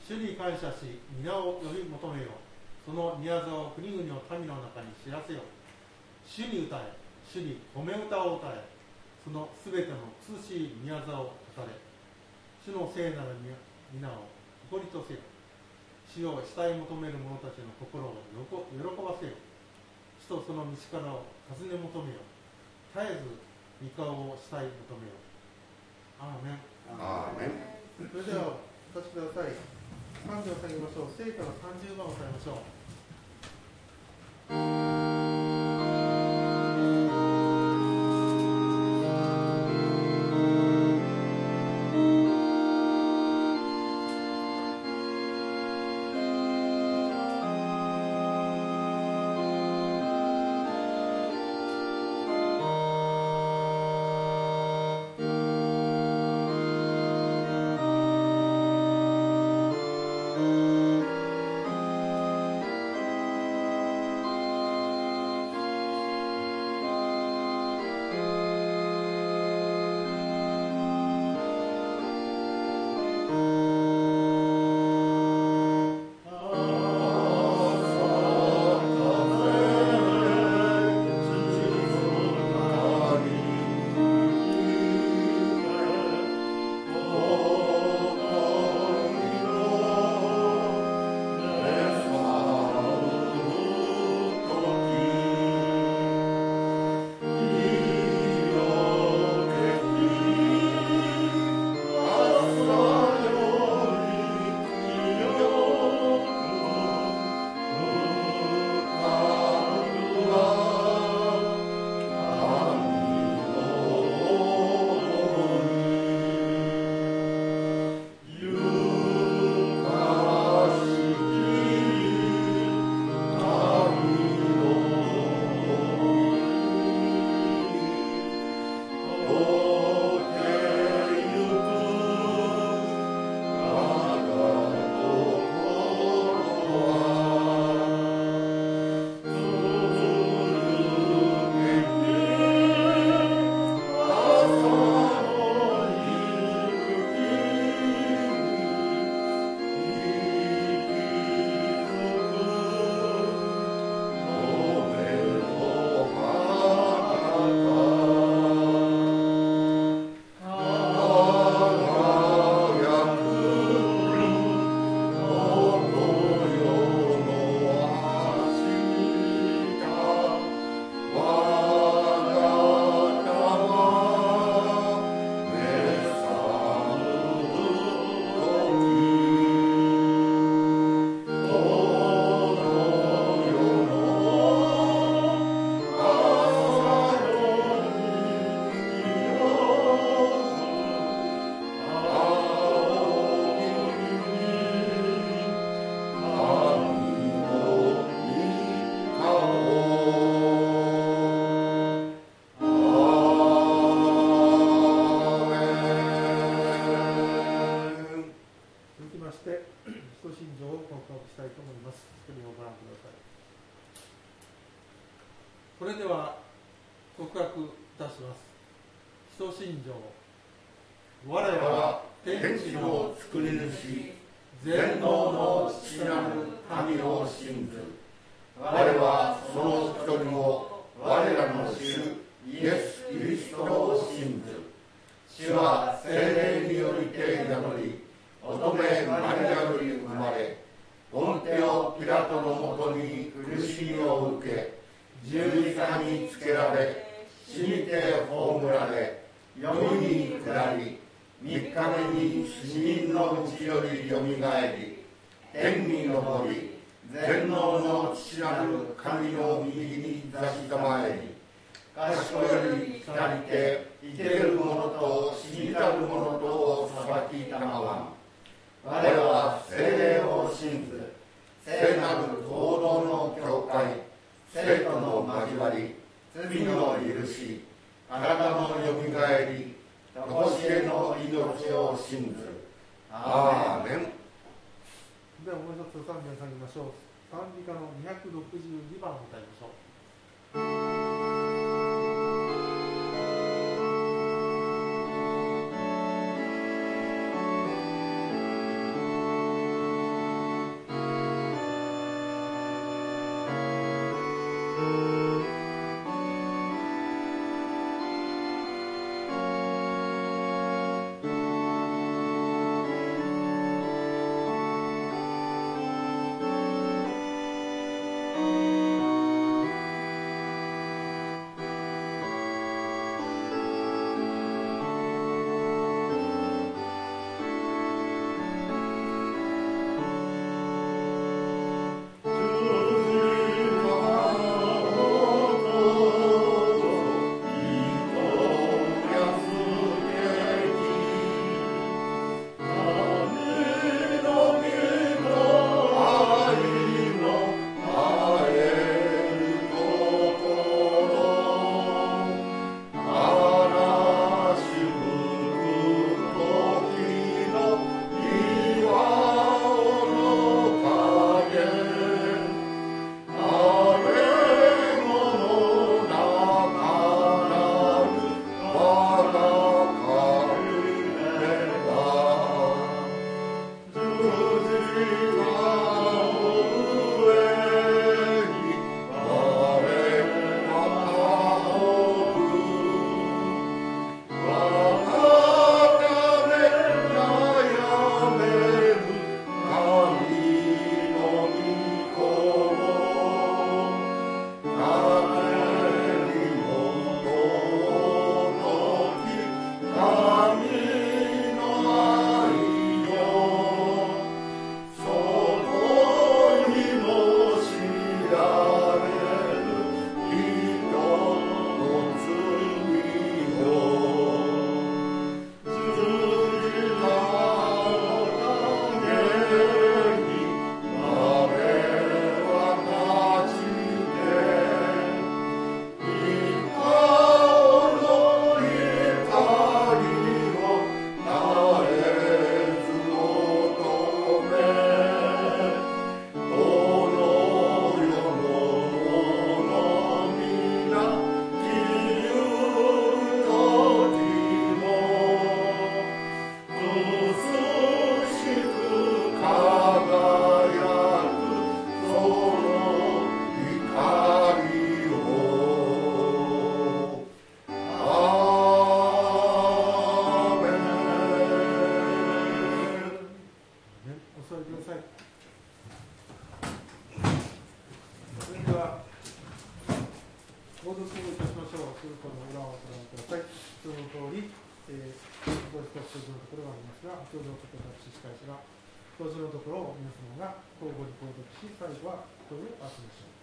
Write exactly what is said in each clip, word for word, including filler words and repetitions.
主に感謝し、皆を呼び求めよ。その宮沢を国々の民の中に知らせよ。主に歌え、主に褒め歌を歌え。そのすべての美しい宮沢を語れ。主の聖なる皆を誇りとせよ。主を慕い求める者たちの心を喜ばせよ。主とその道からを尋ね求めよ。絶えず御顔を慕い求めよ。アーメン。 アーメン。 それではお立ちください。賛美を捧げましょう。聖歌のさんじゅうばんを歌いましょう。それでは告白いたします。使徒信条。我らは天地の作り主、全能の父なる神を信ず。我はその一人を我らの主イエス・キリストを信ず。主は聖霊によりて宿り、乙女マリアより生まれ、ポンテオ・ピラトのもとに苦しみを受け、十字架につけられ、死にて葬られ、世に下り、三日目に死人のうちよりよみがえり、天に昇り、全能の父なる神の右に座したまえり、賢より光りて、生ける者と死にたる者とを裁きたまわん。我は聖霊を信ず、聖なる合同の教会、生徒の交わり、罪の許し、体のよみがえり、とこしえの命を信ず。アーメン。ではもう一つ賛美を捧げましょう。賛美歌のにひゃくろくじゅうにばんを歌いましょう。 「 えー、当時と教授のところがありますが、教授のことを私司会者が、教授のところを皆様が交互に購読し、最後は声を集めましょ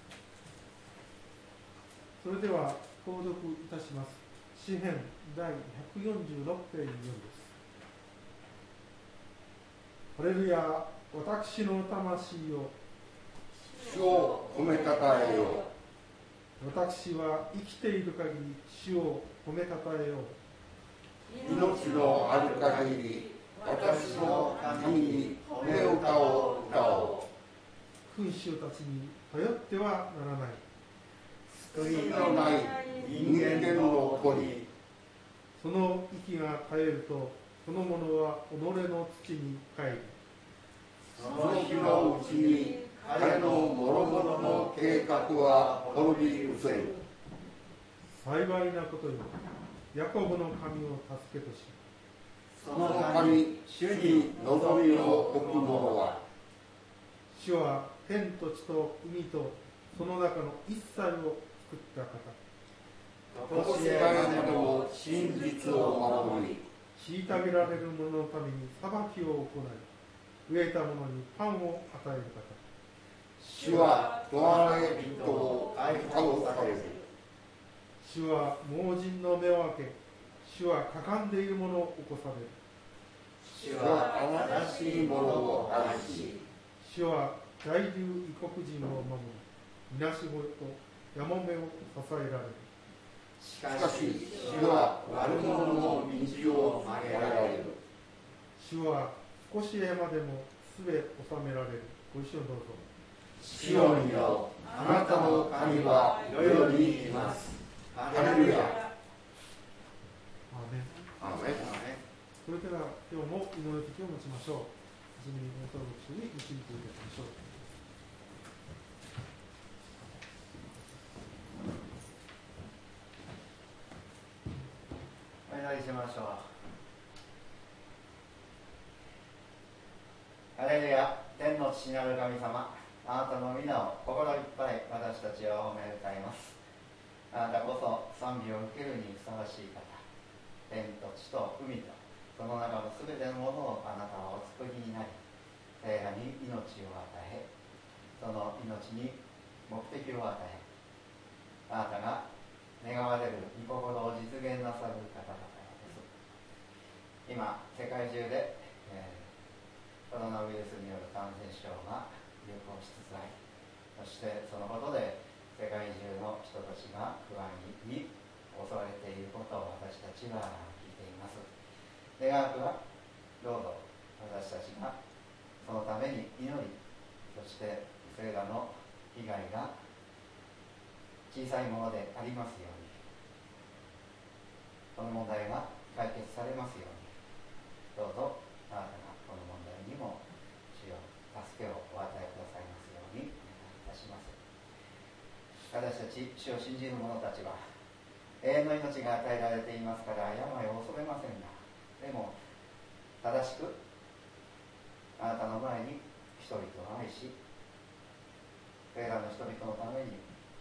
う。それでは、購読いたします。詩編だいひゃくよんじゅうろくページよんです。ハレルヤ、私の魂よ、 主を褒めたたえよう。 私は生きている限り主を褒めたたえよう。 命のある限り私の神に褒め歌を歌おう。 君主たちに頼ってはならない。 救いのない人間の子に。 その息が絶えると、その者は己の土に帰り、 その日のうちに彼の諸々の計画は滅び失せる。 幸いなことよ、ヤコブの神を助けとし、 その神、主に望みを置く者は、 主は天と地と海とその中の一切を作った方。 とこしえまでも真実を守り、 虐げられる者のために裁きを行い、飢えた者にパンを与える方。 主は問われ人を解放される。 主は盲人の目を開け、主はかかんでいる者を起こされる。 主は正しい者を愛し、 主は在留異国人を守り、みなしごとやもめを支えられる。 しかし主は悪者の道を曲げられる。 主は少しへまでもすべ収められる。ご一緒にどうぞ。 シオンよ、あなたの神は世々にいます。ハレルヤ。 アーメン。 アーメン。 それでは今日も祈る時を持ちましょう。はじめにご登録書に導いていただきましょう。 お祈りしましょう。ハレルヤ、天の父なる神様、あなたの皆を心いっぱい私たちは褒め歌います。あなたこそ賛美を受けるにふさわしい方。天と地と海とその中のすべてのものをあなたはお作りになり、彼らに命を与え、その命に目的を与え、あなたが願われる御心を実現なさる方々です。今世界中で、えー、コロナウイルスによる感染症が流行しつつあり、そしてそのことで世界中の人たちが不安に襲われていることを私たちは聞いています。願わくはどうぞ私たちがそのために祈り、そしてそれらの被害が小さいものでありますように、この問題が解決されますように、どうぞあなたがこの問題にも主よ助けをお与えくださいますようにお願いいたします。私たち主を信じる者たちは永遠の命が与えられていますから病を恐れませんが、でも正しくあなたの前に人々を愛し、それらの人々のために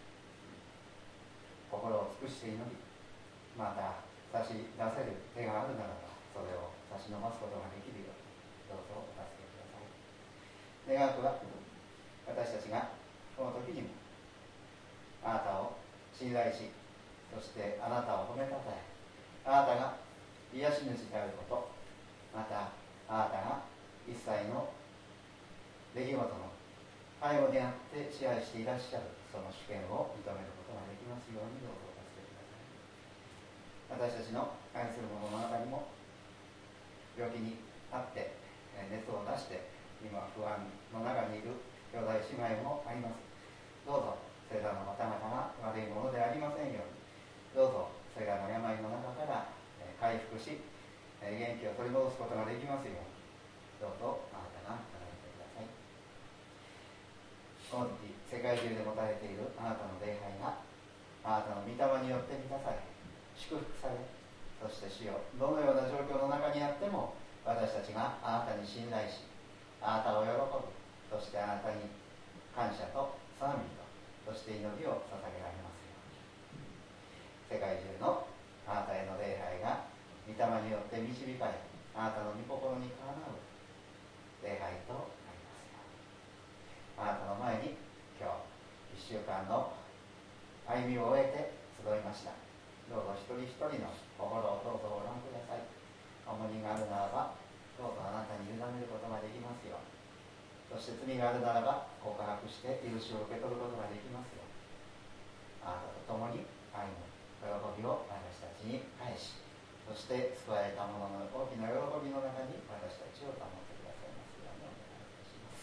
心を尽くして祈り、また差し出せる手があるならばそれを差し伸ばすことができるようにどうぞお助けください。願わくは私たちがこの時にもあなたを信頼し、そしてあなたを褒めたたえ、あなたが癒し主であること、またあなたが一切の出来事の背後であって支配していらっしゃるその主権を認めることができますようにどうぞお助けください。私たちの愛する者の中にも病気にあって熱を出して今不安の中にいる兄弟姉妹もあります。どうぞそれらの方々が悪いものでありませんように、どうぞそれらの病の中から回復し元気を取り戻すことができますように、どうぞあなたが働いてください。この時世界中で持たれているあなたの礼拝があなたの御霊によって満たされ祝福され、そして主よどのような状況の中にあっても私たちがあなたに信頼し、あなたを喜ぶ、そしてあなたに感謝と賛美とそして祈りを捧げられますように、世界中のあなたへの礼拝が御御霊によって導かれ、あなたの御心にかなう礼拝となりますように。あなたの前に今日いっしゅうかんの歩みを終えて集いました。どうぞ一人一人の心をどうぞご覧ください。重荷があるならばどうぞあなたに委ねることができますように。そして罪があるならば告白して許しを受け取ることができますように。あなたと共に愛の喜びを私たちに返し、そして救われた者の大きな喜びの中に私たちを保ってくださいますようにお願いいたします。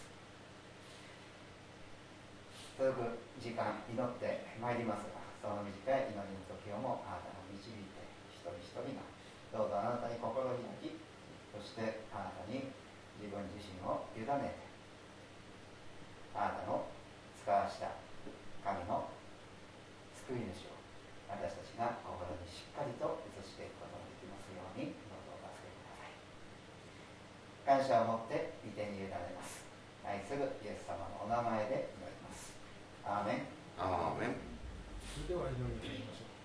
続く時間祈ってまいりますが、その短い祈りの時をもあなたが導いて、一人一人がどうぞあなたに心を開き、そしてあなたに自分自身を委ねて、あなたの使わした神の救い主を私たちが心にしっかりと移していくことができますようにどうぞお助けください。感謝を持って御手に委ねます。愛するイエス様のお名前で祈ります。アーメン。 アーメン。 それでは祈りに入りましょう。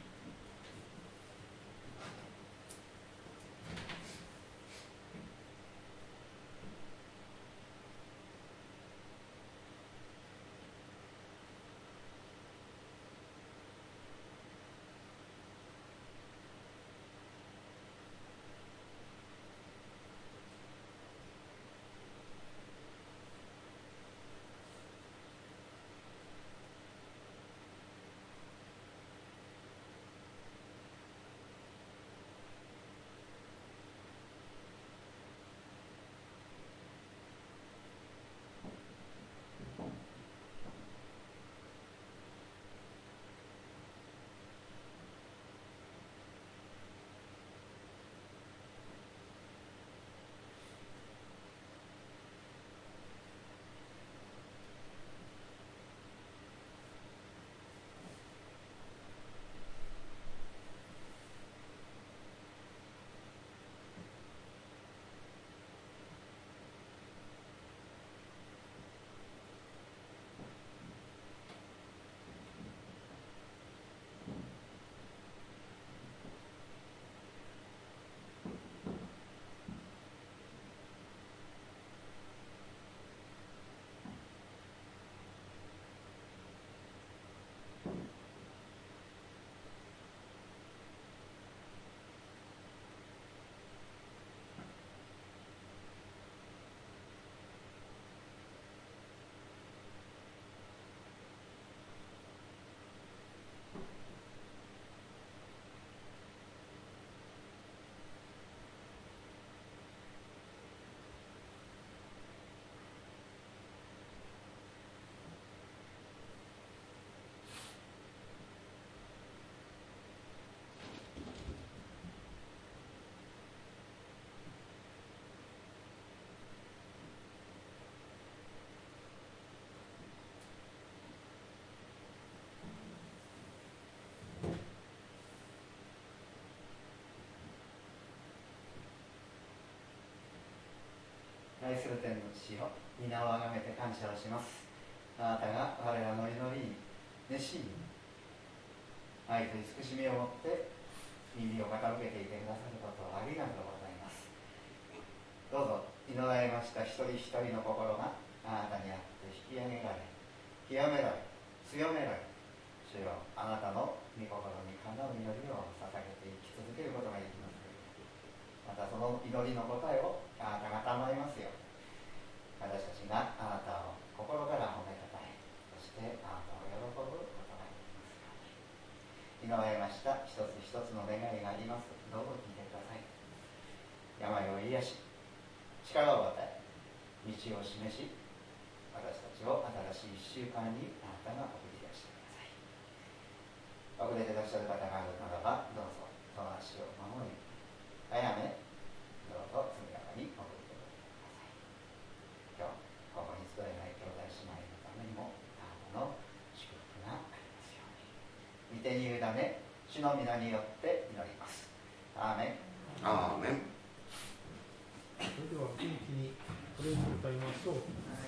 愛する天の父よ、皆をあがめて感謝をします。あなたが我らの祈りに熱心に愛と慈しみを持って耳を傾けていてくださることをありがとうございます。どうぞ祈られました一人一人の心があなたにあって引き上げられ、極められ、強められ、主よ、あなたの御心にかなう祈りを捧げて生き続けることができます。またその祈りの答えをあなたが賜りますように、私たちがあなたを心から褒めたたえ、そしてあなたを喜ぶことができますように。祈られました一つ一つの願いがあります。どうぞ聞いてください。病を癒し、力を与え、道を示し、私たちを新しい一週間にあなたが送り出してください。遅れていらっしゃる方があるならば、どうぞその足を守り、あやめ、どうぞ速やかに送り届けてください。今日ここに集えない兄弟姉妹のためにもあなたの祝福がありますように。御手に委ね、主の皆によって祈ります。アーメン。 アーメン。 それでは元気にこれを歌いましょう。 はい、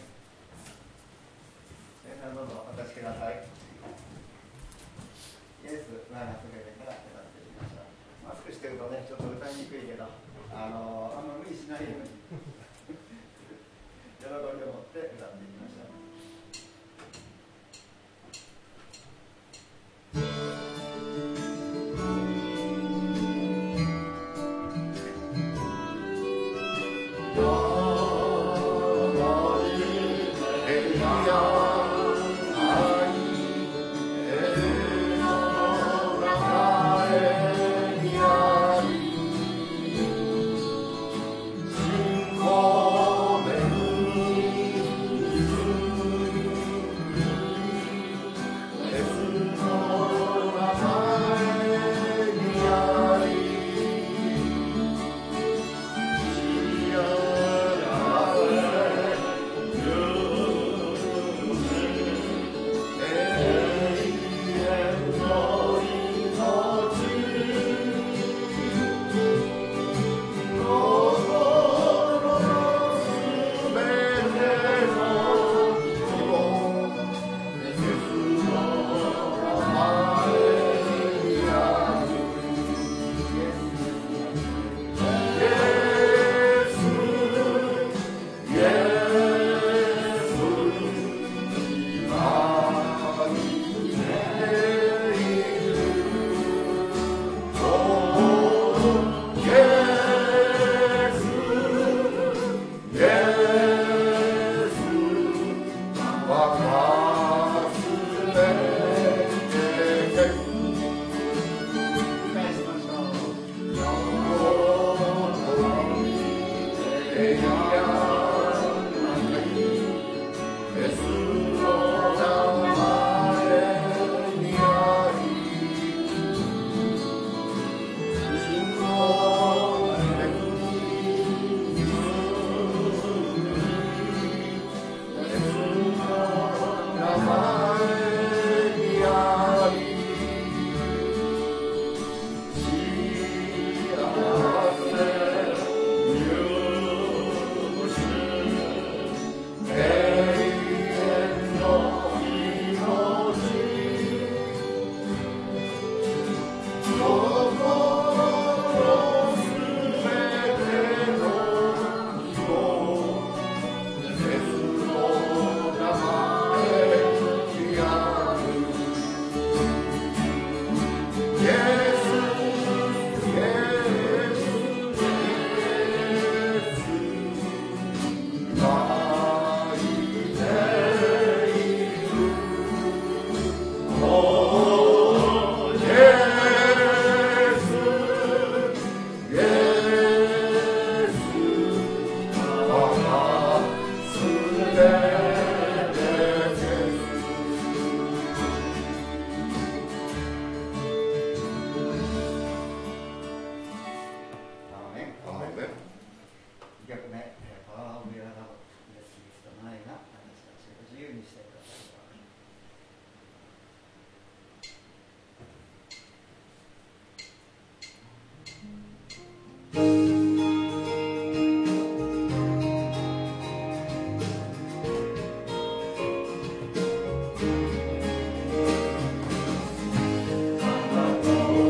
皆さんどうぞお立ちください。イエス我がすべてから歌っていきましょう。マスクしてしてるとね、ちょっと歌いにくいけど、あのあんま無理しないように喜んでもって歌っていきましょう。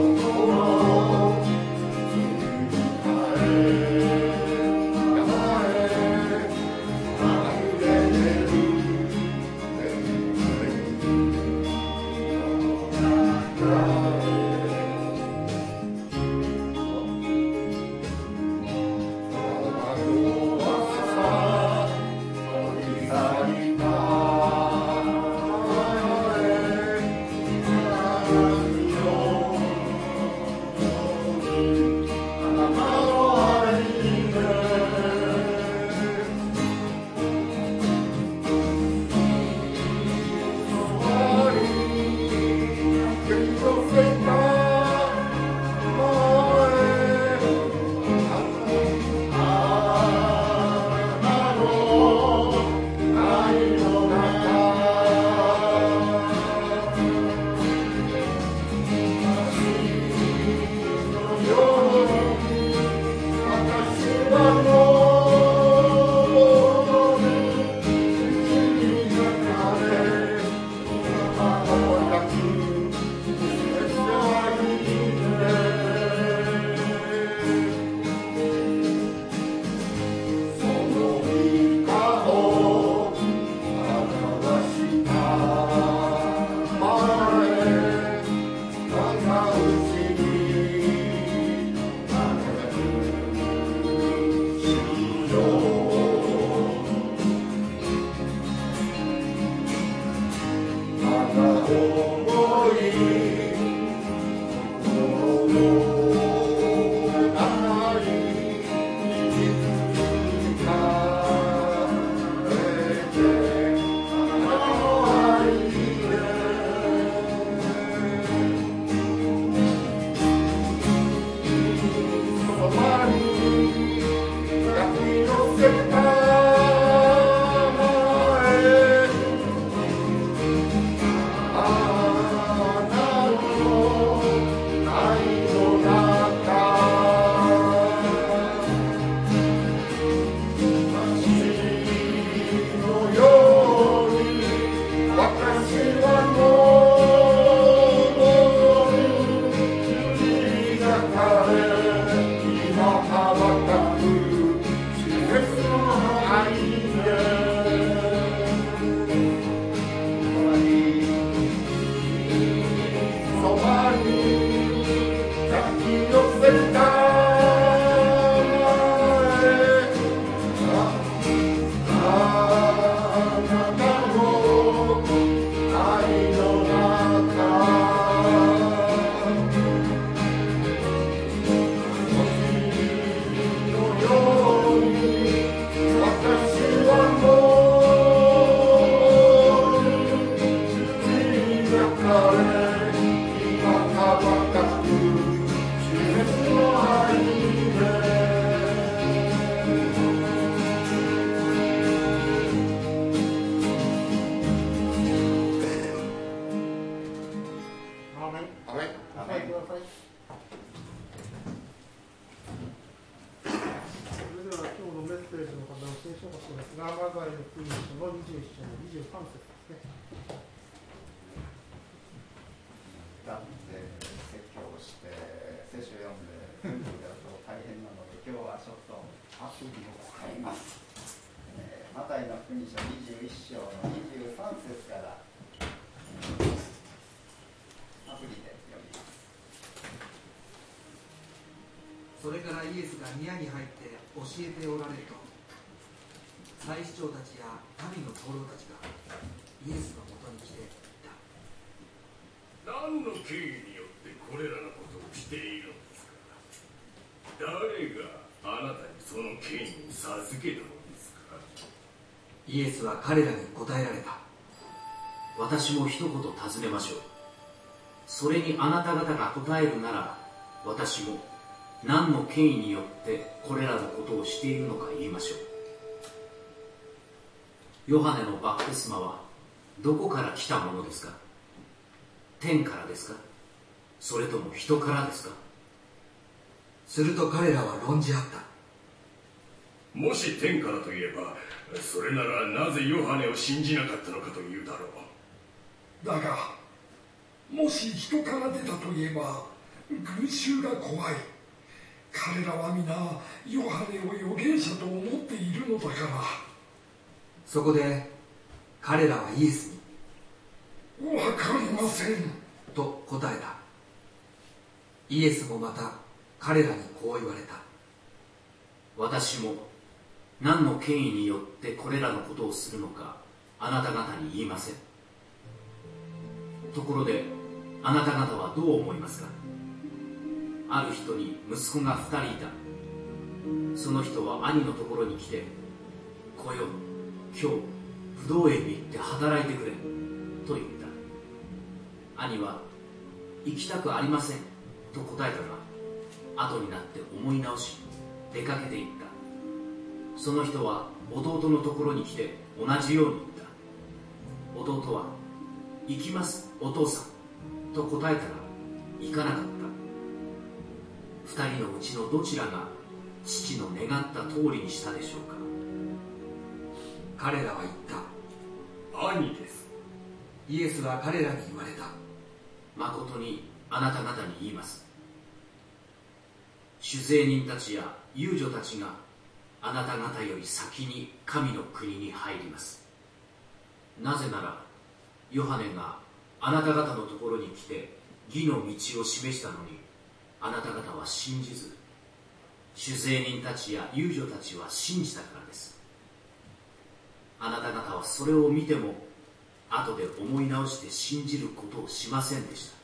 「 ラマザイの福音書のにじゅういっ章のにじゅうさん節ですね。 だって説教をして聖書を読んで全部やると大変なので、今日はちょっとアプリを使います。えー、マタイの福音書にじゅういっ章のにじゅうさん節からアプリで読みます。 それからイエスが宮に入って教えておられると、祭司長たちや民の長老たちがイエスのもとに来ていた。 何の権威によってこれらのことをしているのですか。誰があなたにその権威を授けたのですか。 イエスは彼らに答えられた。 私も一言尋ねましょう。それにあなた方が答えるなら、私も何の権威によってこれらのことをしているのか言いましょう。ヨハネのバプテスマはどこから来たものですか。天からですか、それとも人からですか。 すると彼らは論じ合った。 もし天からといえば、それならなぜヨハネを信じなかったのかというだろう。 だがもし人から出たといえば群衆が怖い。彼らは皆ヨハネを預言者と思っているのだから。 そこで彼らはイエスにわかりませんと答えた。イエスもまた彼らにこう言われた。 私も何の権威によってこれらのことをするのかあなた方に言いません。ところであなた方はどう思いますか。ある人に息子が二人いた。その人は兄のところに来て、来よ、今日ぶどう園に行って働いてくれと言った。兄は行きたくありませんと答えたが、後になって思い直し出かけて行った。その人は弟のところに来て同じように言った。弟は行きますお父さんと答えたが行かなかった。二人のうちのどちらが父の願った通りにしたでしょうか。 彼らは言った。 兄です。 イエスは彼らに言われた。 誠にあなた方に言います。酒税人たちや遊女たちがあなた方より先に神の国に入ります。なぜならヨハネがあなた方のところに来て義の道を示したのに、あなた方は信じず、酒税人たちや遊女たちは信じたからです。あなた方はそれを見ても後で思い直して信じることをしませんでした。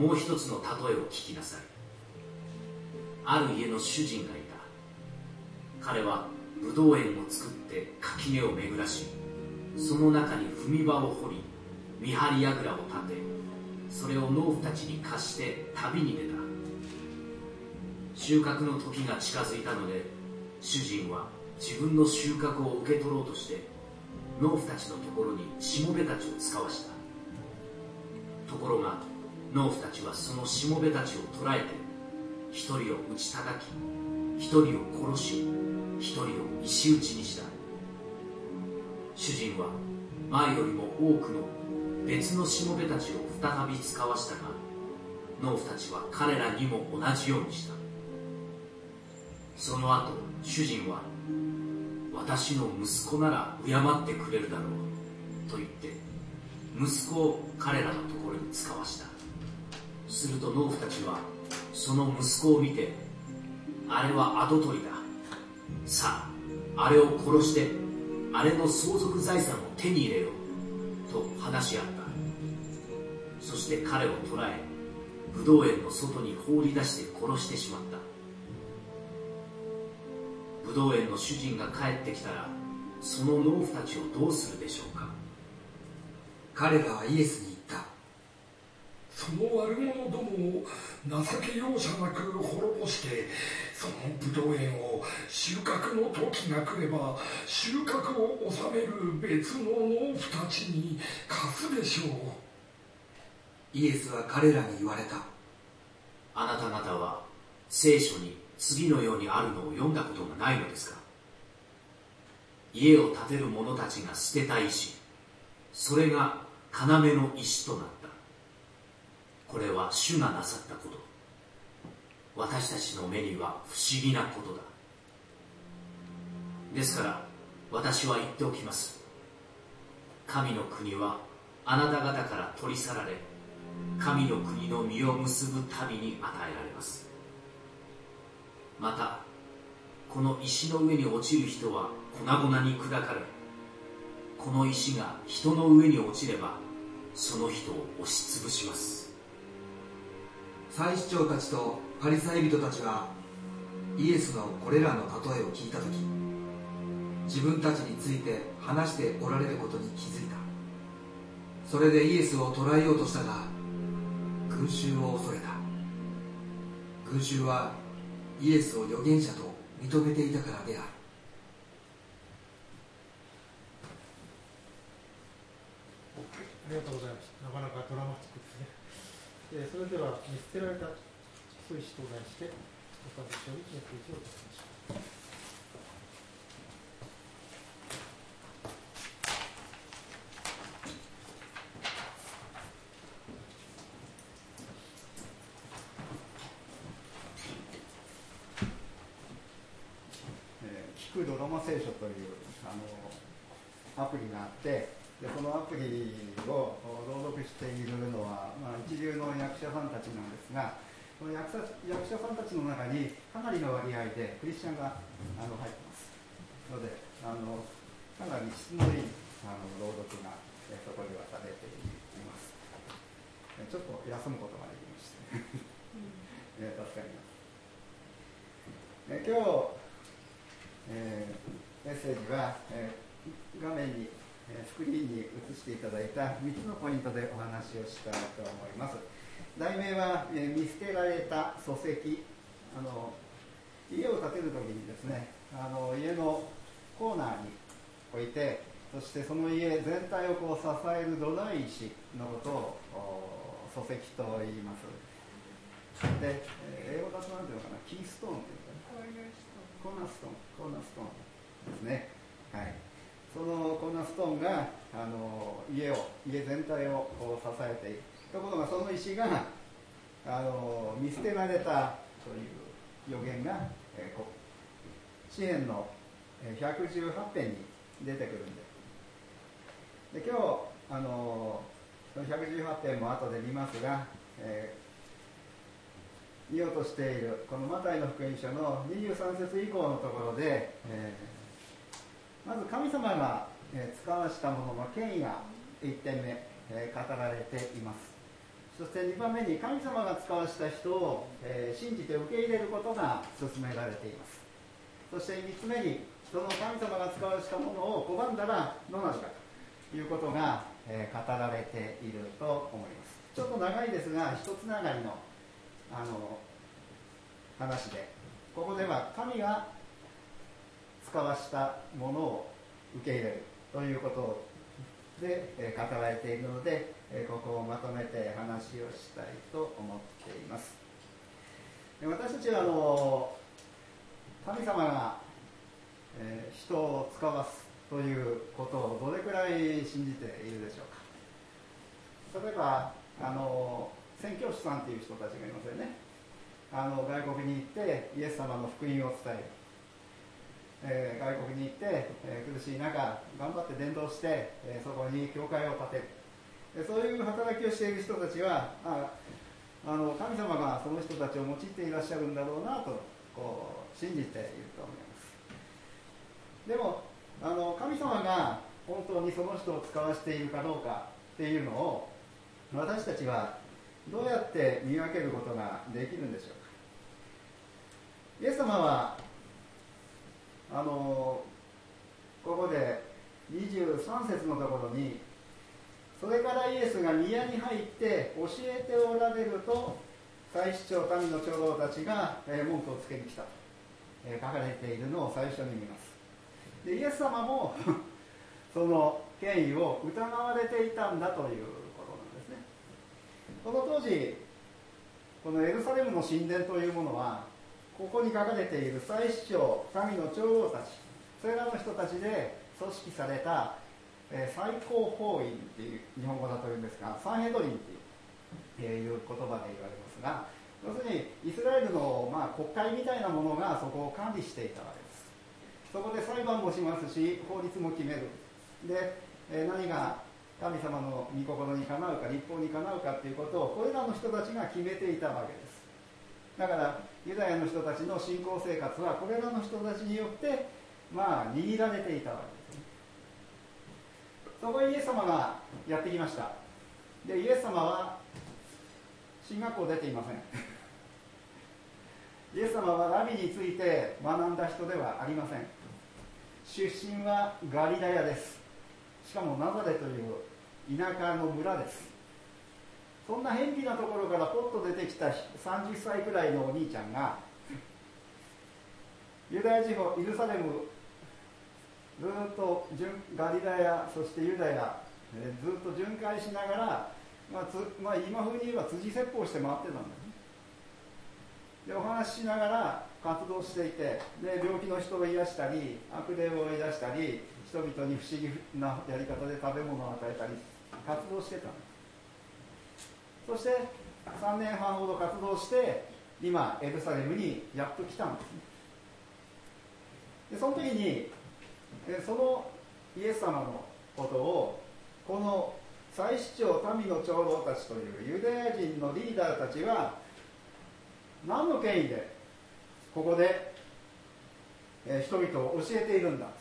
もう一つの例えを聞きなさい。ある家の主人がいた。彼はぶどう園を作って垣根を巡らし、その中に踏み場を掘り、見張り櫓を立て、それを農夫たちに貸して旅に出た。収穫の時が近づいたので、主人は自分の収穫を受け取ろうとして農夫たちのところにしもべたちを使わした。ところが農夫たちはそのしもべたちを捕らえて、一人を打ち叩き、一人を殺し、一人を石打ちにした。主人は前よりも多くの別のしもべたちを再び使わしたが、農夫たちは彼らにも同じようにした。その後主人は、私の息子なら敬ってくれるだろうと言って息子を彼らのところに使わした。すると農夫たちはその息子を見て、あれは跡取りだ、さああれを殺してあれの相続財産を手に入れようと話し合った。そして彼を捕らえ、ぶどう園の外に放り出して殺してしまった。ぶどう園の主人が帰ってきたら、その農夫たちをどうするでしょうか。 彼らはイエスに言った。 その悪者どもを情け容赦なく滅ぼして、そのぶどう園を収穫の時が来れば収穫を収める別の農夫たちに貸すでしょう。 イエスは彼らに言われた。 あなた方は聖書に次のようにあるのを読んだことがないのですか。 家を建てる者たちが捨てた石、それが要の石となった。これは主がなさったこと。私たちの目には不思議なことだ。ですから私は言っておきます。神の国はあなた方から取り去られ、神の国の実を結ぶ民に与えられます。またこの石の上に落ちる人は粉々に砕かれ、この石が人の上に落ちればその人を押しつぶします。 祭司長たちとパリサイ人たちはイエスのこれらの例えを聞いたとき、自分たちについて話しておられることに気づいた。それでイエスを捕らえようとしたが、群衆を恐れた。群衆はイエスを預言者と認めていたからである。 ありがとうございます。なかなかドラマチックですね。えー、それでは見捨てられたそういう人と題してご参加者にメッセージをいたしましょう。 聞くドラマ聖書というあのアプリがあって、でそのアプリを朗読しているのは、まあ、一流の役者さんたちなんですが、この役者、役者さんたちの中にかなりの割合でクリスチャンがあの入ってますので、あのかなり質のいいあの朗読がえそこではされています。ちょっと休むことができまして、え助かります。え今日えー、メッセージは、えー、画面に、えー、スクリーンに映していただいたみっつのポイントでお話をしたいと思います。題名は、えー、見捨てられた礎石。あの家を建てるときにですね、あの家のコーナーに置いて、そしてその家全体をこう支える土台石のことを礎石と言います。で、えー、英語だとなんていうのかな、キーストーンというか、コーナーストーン、コーナーストーンですね。はい。そのコーナーストーンがあの家を、家全体をこう支えている。ところがその石があの見捨てられたという予言が、えー、こ詩編のひゃくじゅうはち編に出てくるんです。で今日あのそのひゃくじゅうはち編も後で見ますが、えー見ようとしているこのマタイの福音書のにじゅうさん節以降のところで、えー、まず神様が、えー、使わしたものの権威がいってんめ、えー、語られています。そしてにばんめに神様が使わした人を、えー、信じて受け入れることが勧められています。そしてみっつめにその神様が使わしたものを拒んだらどうなるかということが、えー、語られていると思います。ちょっと長いですが一つながりのあの話で、ここでは神が使わしたものを受け入れるということで、えー、語られているので、えー、ここをまとめて話をしたいと思っています。で私たちはあの神様が、えー、人を使わすということをどれくらい信じているでしょうか。例えばあの宣教師さんという人たちがいますよね。あの外国に行ってイエス様の福音を伝える、えー、外国に行って、えー、苦しい中頑張って伝道して、えー、そこに教会を建てる、でそういう働きをしている人たちはああの神様がその人たちを用いていらっしゃるんだろうなとこう信じていると思います。でもあの神様が本当にその人を使わせているかどうかっていうのを私たちはどうやって見分けることができるんでしょうか。イエス様はあのここでにじゅうさん節のところに、それからイエスが宮に入って教えておられると祭司長民の長老たちが、えー、文句をつけに来たと、えー、書かれているのを最初に見ます。でイエス様もその権威を疑われていたんだということなんですね。この当時このエルサレムの神殿というものはここに書かれている祭司長民の長老たち、それらの人たちで組織された、えー、最高法院っていう日本語だというんですが、サンヘドリンっていう、えー、いう言葉で言われますが、要するにイスラエルの、まあ、国会みたいなものがそこを管理していたわけです。そこで裁判もしますし、法律も決める。で、えー、何が神様の御心にかなうか、立法にかなうかということをこれらの人たちが決めていたわけです。だからユダヤの人たちの信仰生活はこれらの人たちによってまあ握られていたわけですね。そこにイエス様がやってきました。でイエス様は神学校出ていません。イエス様はラビについて学んだ人ではありません。出身はガリラヤです。しかもナザレという田舎の村です。そんな偏僻なところからポッと出てきたさんじゅっさいくらいのお兄ちゃんがユダヤ地方、エルサレムずっとガリラヤ、そしてユダヤずっと巡回しながら、まあつまあ、今風に言えば辻説法して回ってたんだよね。でお話ししながら活動していて、で病気の人を癒したり悪霊を追い出したり、人々に不思議なやり方で食べ物を与えたり活動してたんです。そしてさんねんはんほど活動して今エルサレムにやっと来たんですね。でその時にそのイエス様のことをこの祭司長民の長老たちというユダヤ人のリーダーたちは何の権威でここで人々を教えているんだ、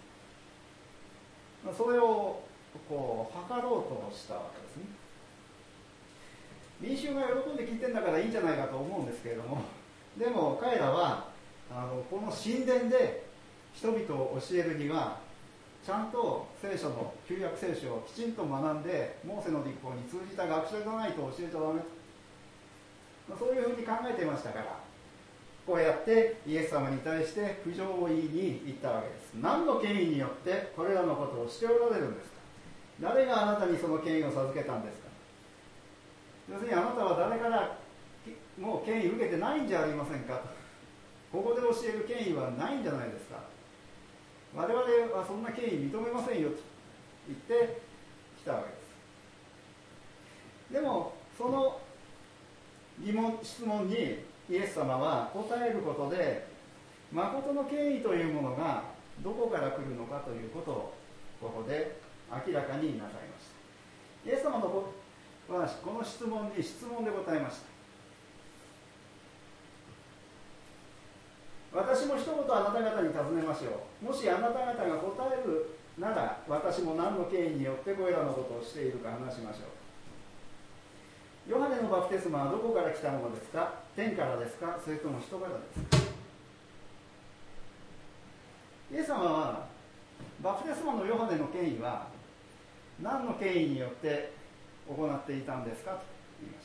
それをこう測ろうとしたわけですね。民衆が喜んで聞いてんだからいいんじゃないかと思うんですけれども、でも彼らはあのこの神殿で人々を教えるにはちゃんと聖書の旧約聖書をきちんと学んでモーセの立法に通じた学者じゃないと教えちゃダメと、まあ、そういうふうに考えていましたから、こうやってイエス様に対して苦情を言いに行ったわけです。何の権威によってこれらのことをしておられるんですか。誰があなたにその権威を授けたんですか。要するにあなたは誰からもう権威受けてないんじゃありませんか。ここで教える権威はないんじゃないですか。我々はそんな権威認めませんよと言ってきたわけです。でもその疑問質問にイエス様は答えることで、誠の権威というものがどこから来るのかということをここで明らかになさいました。イエス様のはこの質問に質問で答えました。私も一言あなた方に尋ねましょう。もしあなた方が答えるなら、私も何の権威によってこれらのことをしているか話しましょう。ヨハネのバプテスマはどこから来たものですか。天からですか、それとも人からですか。イエス様はバプテスマのヨハネの権威は何の権威によって行っていたんですかと言いました。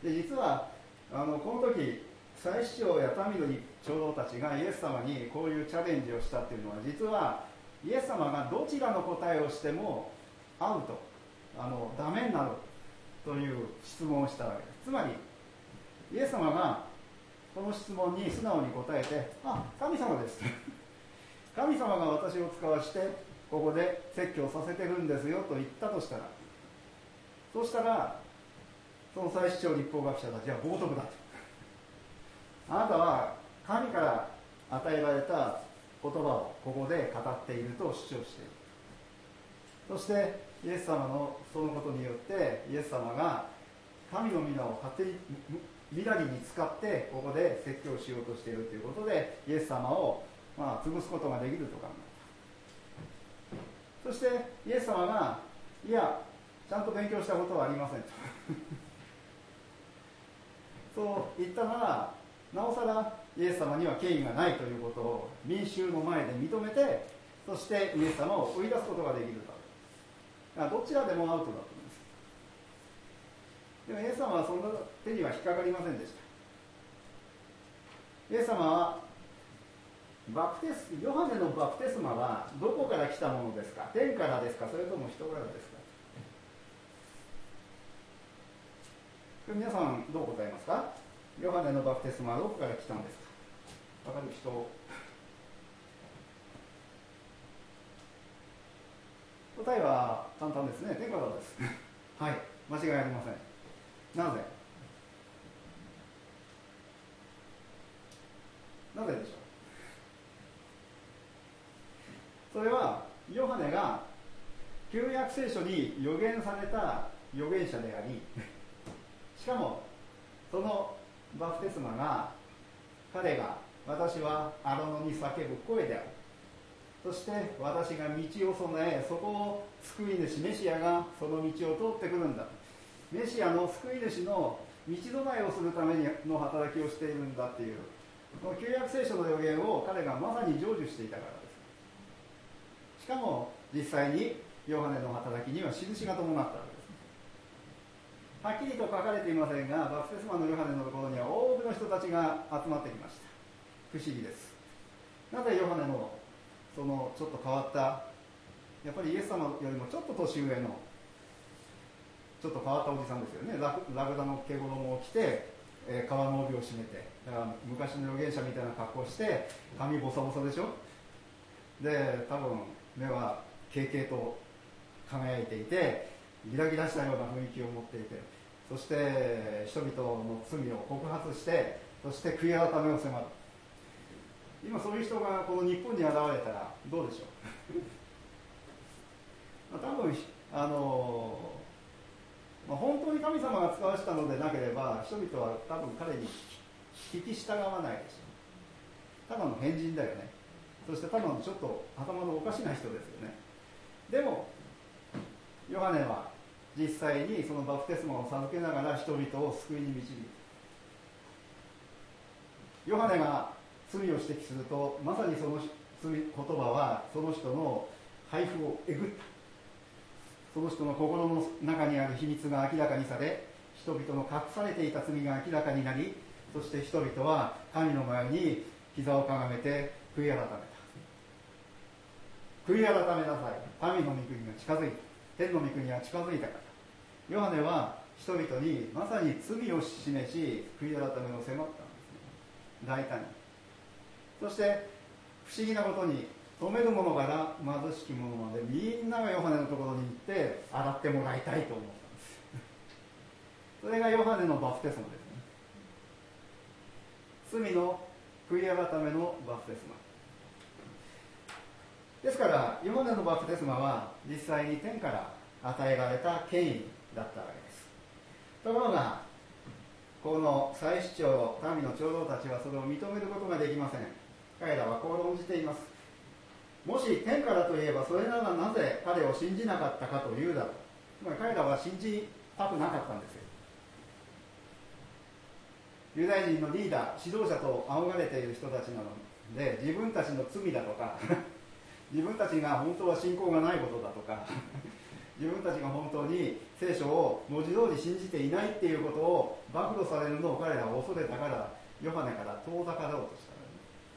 で実はあのこの時祭司長や民の長老たちがイエス様にこういうチャレンジをしたというのは、実はイエス様がどちらの答えをしてもアウト、あのダメになるという質問をしたわけです。つまりイエス様がこの質問に素直に答えて、あ、神様です神様が私を使わしてここで説教させてるんですよと言ったとしたら、そうしたらその祭司長立法学者たちは冒涜だと、あなたは神から与えられた言葉をここで語っていると主張している。そしてイエス様のそのことによってイエス様が神の皆を勝手にみだりに使ってここで説教しようとしているということで、イエス様をまあ潰すことができると考えた。そしてイエス様がいやちゃんと勉強したことはありませんとそう言ったなら、なおさらイエス様には権威がないということを民衆の前で認めて、そしてイエス様を追い出すことができるだろう。どちらでもアウトだと思います。でもイエス様はそんな手には引っかかりませんでした。イエス様はバプテスヨハネのバプテスマはどこから来たものですか。天からですか、それとも人からですか。皆さんどう答えますか。ヨハネのバプテスマはどこから来たんですか。わかる人。 答えは簡単ですね。天からです。はい、間違いありません。なぜなぜでしょう。それはヨハネが旧約聖書に予言された預言者であり、しかもそのバプテスマが彼が私はアロノに叫ぶ声である、そして私が道を備え、そこを救い主メシアがその道を通ってくるんだ、メシアの救い主の道備えをするための働きをしているんだっていう、この旧約聖書の予言を彼がまさに成就していたからです。しかも実際にヨハネの働きには印が伴ったわけです。はっきりと書かれていませんが、バプテスマのヨハネのところには多くの人たちが集まってきました。不思議です。なぜヨハネのそのちょっと変わった、やっぱりイエス様よりもちょっと年上のちょっと変わったおじさんですよね。ラクラクダの毛衣を着て、えー、革の帯を締めて、だから昔の預言者みたいな格好をして髪ボサボサでしょ。で多分目は軽々と輝いていて、ギラギラしたような雰囲気を持っていて、そして人々の罪を告発して、そして悔い改めを迫る。今そういう人がこの日本に現れたらどうでしょう。多分あの、まあ、本当に神様が使わしたのでなければ人々は多分彼に聞き従わないでしょう。ただの変人だよね。そしてただのちょっと頭のおかしな人ですよね。でもヨハネは実際にそのバプテスマを授けながら人々を救いに導いた。ヨハネが罪を指摘すると、まさにその罪言葉はその人の肺腑をえぐった。その人の心の中にある秘密が明らかにされ、人々の隠されていた罪が明らかになり、そして人々は神の前に膝をかがめて悔い改めた。悔い改めなさい、神の御国が近づいた、天の御国が近づいたから。ヨハネは人々にまさに罪を示し、悔い改めを迫ったんですね、大胆に。そして不思議なことに、富める者から貧しき者までみんながヨハネのところに行って洗ってもらいたいと思ったんですそれがヨハネのバプテスマですね。罪の悔い改めのバプテスマですから、ヨハネのバプテスマは実際に天から与えられた権威だったわけです。ところがこの祭司長、民の長老たちはそれを認めることができません。彼らはこう論じています。もし天からといえば、それならなぜ彼を信じなかったかというだろう。つまり彼らは信じたくなかったんですよ。ユダヤ人のリーダー、指導者と仰がれている人たちなので、自分たちの罪だとか自分たちが本当は信仰がないことだとか自分たちが本当に聖書を文字通り信じていないっていうことを暴露されるのを彼らは恐れたから、ヨハネから遠ざかろうとした。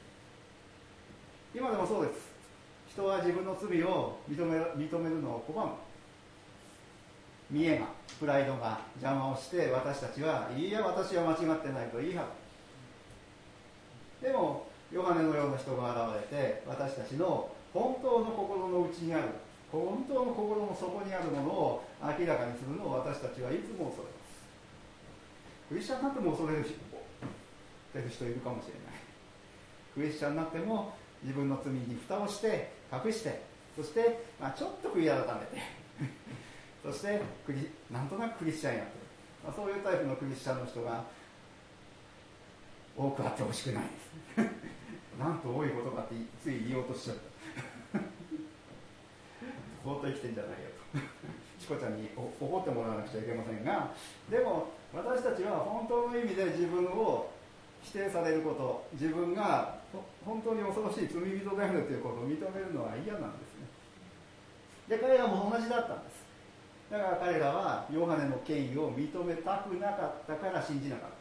今でもそうです。人は自分の罪を認める、認めるのを拒む。見栄が、プライドが邪魔をして、私たちはいや私は間違ってないと言い張る。でもヨハネのような人が現れて、私たちの本当の心の内にある、本当の心の底にあるものを明らかにするのを私たちはいつも恐れます。クリスチャンになっても恐れる人いるかもしれない。クリスチャンになっても自分の罪に蓋をして隠して、そして、まあ、ちょっと悔い改めてそしてクリなんとなくクリスチャンやってる、まあ、そういうタイプのクリスチャンの人が多くあってほしくないですなんと多いことかってつい言おうとしちゃったぼーっと生きてんじゃないよとチコちゃんに怒ってもらわなくちゃいけませんが、でも私たちは本当の意味で自分を否定されること、自分が本当に恐ろしい罪人であるということを認めるのは嫌なんですね。で彼らも同じだったんです。だから彼らはヨハネの権威を認めたくなかったから信じなかった。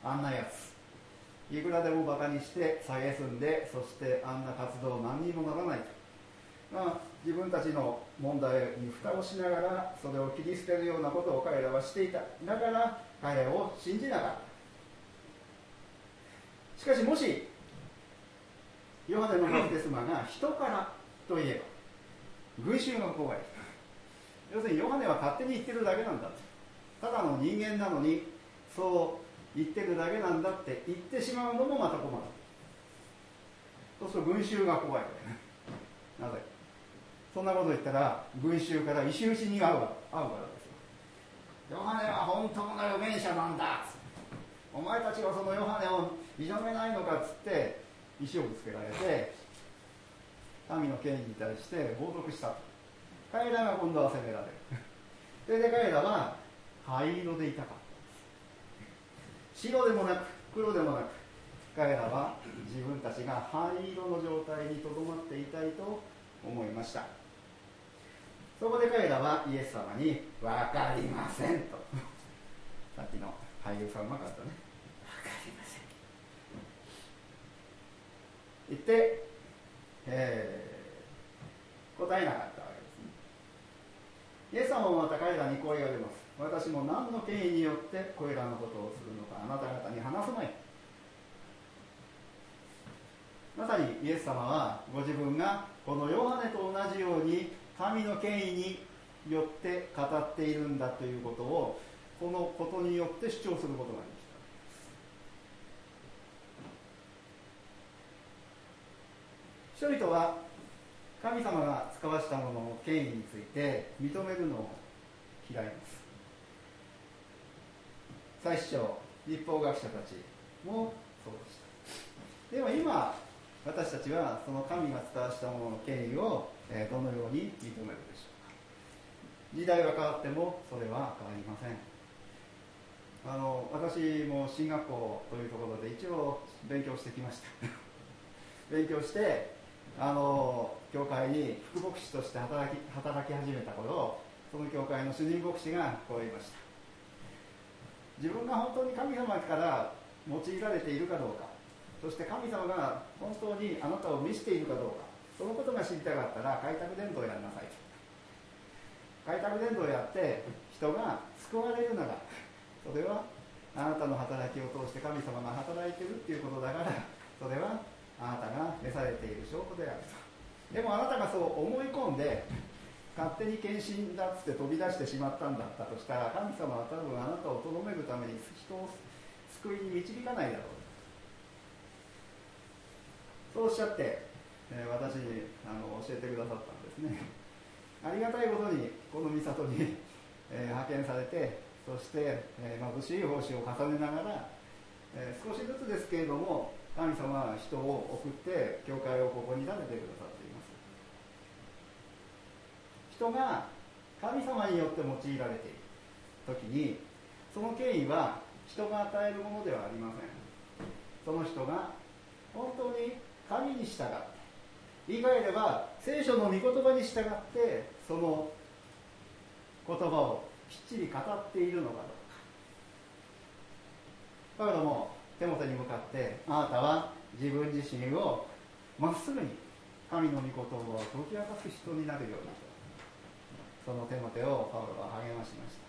あんなやついくらでもバカにして蔑んで、そしてあんな活動何にもならないと、まあ、自分たちの問題に蓋をしながらそれを切り捨てるようなことを彼らはしていた。だから彼を信じなかった。しかしもしヨハネのバプテスマが人からといえば、群衆が怖い要するにヨハネは勝手に言ってるだけなんだ、ただの人間なのにそう言ってるだけなんだって言ってしまうのもまた困る。そうすると群衆が怖いわけね。なぜそんなこと言ったら群衆から石打ちに遭うからですよ。ヨハネは本当の預言者なんだ、お前たちはそのヨハネを認めないのかっつって石をぶつけられて、神の権威に対して冒涜した。彼らが今度は責められる。それで彼らは灰色でいたかった。白でもなく黒でもなく、彼らは自分たちが灰色の状態にとどまっていたいと思いました。そこで彼らはイエス様に「分かりません」とさっきの俳優さんうまかったね、分かりません言って、えー、答えなかったわけですね。イエス様もまた彼らにこう言われます。私も何の権威によってこれらのことをするのかあなた方に話すまい。まさにイエス様はご自分がこのヨハネと同じように神の権威によって語っているんだということをこのことによって主張することができた。人々は神様が使わしたものの権威について認めるのを嫌います。祭司長、律法学者たちもそうでした。でも今私たちはその神が使わしたものの権威をどのように認めるでしょうか。時代は変わってもそれは変わりません。あの私も進学校というところで一応勉強してきました勉強してあの教会に副牧師として働き、働き始めた頃、その教会の主任牧師がこう言いました。自分が本当に神様から用いられているかどうか、そして神様が本当にあなたを召しているかどうか、そのことが知りたかったら開拓伝道をやりなさい。開拓伝道をやって人が救われるなら、それはあなたの働きを通して神様が働いているっていうことだから、それはあなたが召されている証拠であると。でもあなたがそう思い込んで勝手に献身だっつって飛び出してしまったんだったとしたら、神様は多分あなたをとどめるために人を救いに導かないだろう。そうおっしゃって、えー、私にあの教えてくださったんですね。ありがたいことにこの御里に、えー、派遣されて、そして、えー、貧しい奉仕を重ねながら、えー、少しずつですけれども神様は人を送って教会をここに建ててくださっています。人が神様によって用いられている時に、その権威は人が与えるものではありません。その人が本当に神に従って、言い換えれば聖書の御言葉に従ってその言葉をきっちり語っているのかどうか。パウロもテモテに向かって、あなたは自分自身をまっすぐに神の御言葉を解き明かす人になるようにと、そのテモテをパウロは励ましました。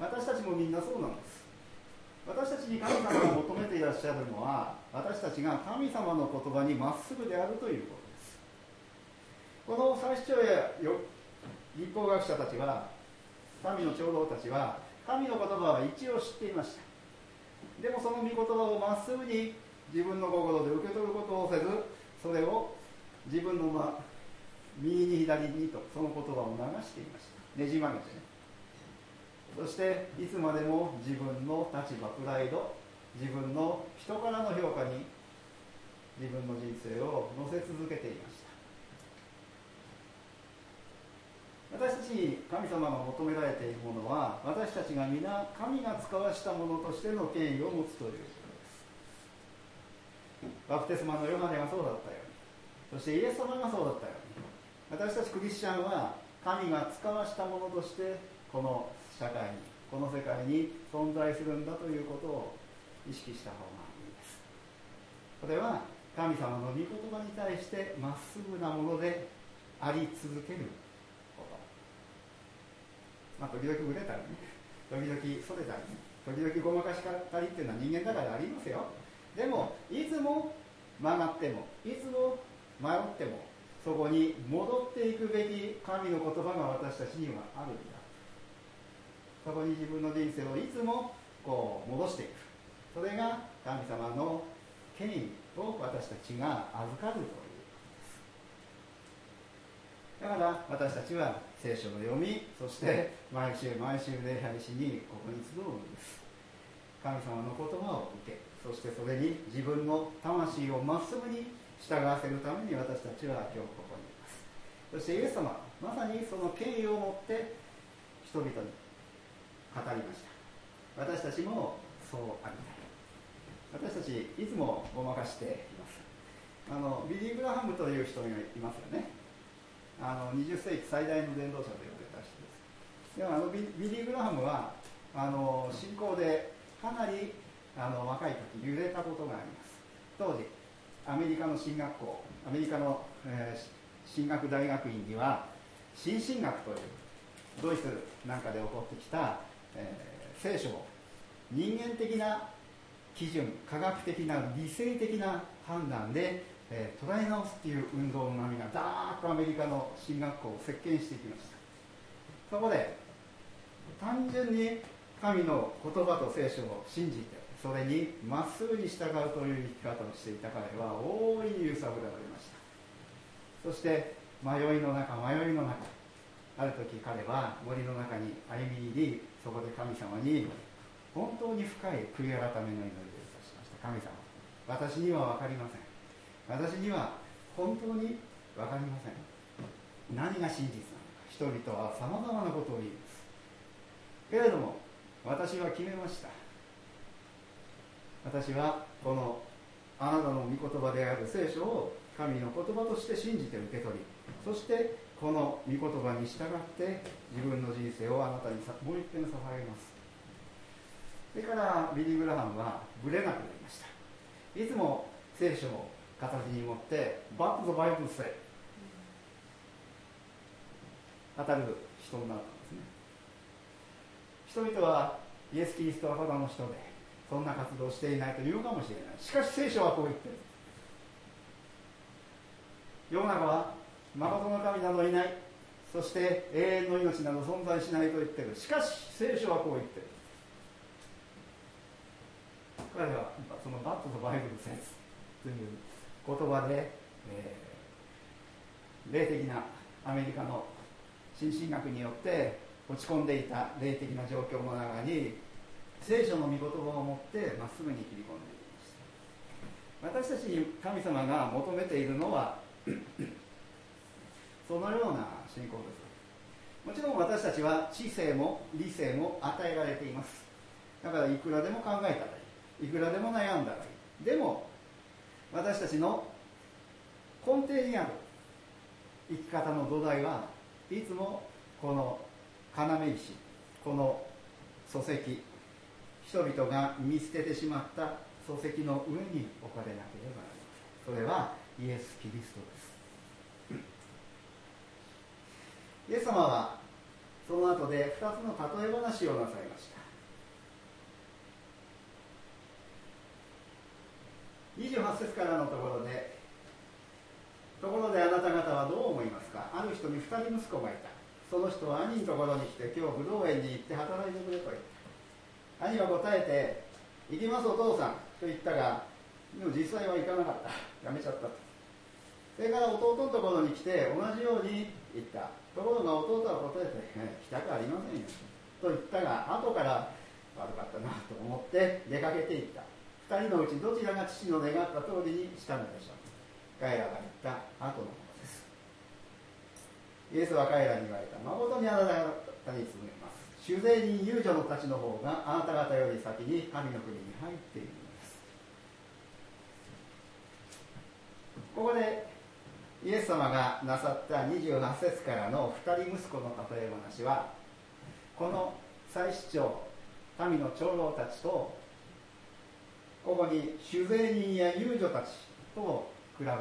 私たちもみんなそうなんです。私たちに神様が求めていらっしゃるのは、私たちが神様の言葉にまっすぐであるということです。この祭司長や律法学者たちは、民の長老たちは神の言葉は一応知っていました。でもその御言葉をまっすぐに自分の心で受け取ることをせず、それを自分の、ま、右に左にとその言葉を流していました。ねじ曲げてね。そしていつまでも自分の立場、プライド、自分の人からの評価に自分の人生を乗せ続けていました。私たちに神様が求められているものは、私たちが皆神が使わしたものとしての権威を持つということです。バプテスマのヨハネがそうだったように、そしてイエス様がそうだったように、私たちクリスチャンは神が使わしたものとしてこの社会に、この世界に存在するんだということを意識した方がいいです。それは神様の御言葉に対してまっすぐなものであり続けること。まあ時々ブレたりね、時々それたりね、時々ごまかしかったりっていうのは人間だからありますよ。でもいつも曲がってもいつも迷っても、 そこに戻っていくべき神の言葉が私たちにはあるんだ。そこに自分の人生をいつもこう戻していく。それが神様の権威を私たちが預かるということです。だから私たちは聖書を読み、そして毎週毎週礼拝しにここに集うんです。神様の言葉を受け、そしてそれに自分の魂をまっすぐに従わせるために私たちは今日ここにいます。そしてイエス様はまさにその権威を持って人々に語りました。私たちもそうありたい。私たちいつもごまかしています。あのビリー・グラハムという人がいますよね。あのにじゅっせいき最大の伝道者と呼ばれた人です。でもあのビビリー・グラハムはあの信仰でかなりあの若い時揺れたことがあります。当時アメリカの進学校、アメリカの、えー、進学大学院には新進学というドイツなんかで起こってきた、えー、聖書を人間的な基準、科学的な理性的な判断で、えー、捉え直すっていう運動の波がダーッとアメリカの進学校を席巻していきました。そこで単純に神の言葉と聖書を信じて、それにまっすぐに従うという生き方をしていた彼は大いに揺さぶられました。そして迷いの中迷いの中、ある時彼は森の中に歩み入り、そこで神様に本当に深い悔い改めの祈りをいたしました。神様、私には分かりません。私には本当に分かりません。何が真実なのか。人々はさまざまなことを言います。けれども私は決めました。私はこのあなたの御言葉である聖書を神の言葉として信じて受け取り、そしてこの御言葉に従って自分の人生をあなたにもう一遍捧げます。それからビリー・グラハムはブレなくなりました。いつも聖書を形に持ってバット・ザ・バイブル・セイ当たる人になったんですね。人々はイエス・キリストはただの人でそんな活動をしていないと言うかもしれない。しかし聖書はこう言っている。世の中は誠の神などいない、そして永遠の命など存在しないと言っている。しかし聖書はこう言っている。彼はそのバットとバイブルセンスという言葉で、えー、霊的なアメリカの新進学によって落ち込んでいた霊的な状況の中に聖書の御言葉を持ってまっすぐに切り込んでいきました。私たちに神様が求めているのはそのような信仰です。もちろん私たちは知性も理性も与えられています。だからいくらでも考えたらいい、いくらでも悩んだらいい。でも私たちの根底にある生き方の土台はいつもこの要石、この礎石、人々が見捨ててしまった礎石の上に置かれなければなりません。それはイエス・キリストです。イエス様はその後でふたつの例え話をなさいました。にじゅうはち節からのところで、ところであなた方はどう思いますか。ある人にふたり息子がいた。その人は兄のところに来て、今日ぶどう園に行って働いてくれと言った。兄は答えて、行きますお父さんと言ったが、でも実際は行かなかった。やめちゃった。それから弟のところに来て同じように言った。ところが弟は答えて、来たくありませんよと言ったが、後から悪かったなと思って出かけていった。二人のうちどちらが父の願った通りにしたのでしょう。彼らが言った後のことです。イエスは彼らに言われた。誠にあなた方に告げます。主税人遊女のたちの方があなた方より先に神の国に入っているのです。ここでイエス様がなさったにじゅうはち節からの二人息子の例え話は、この祭司長、民の長老たちと、ここに主税人や遊女たちと比べています。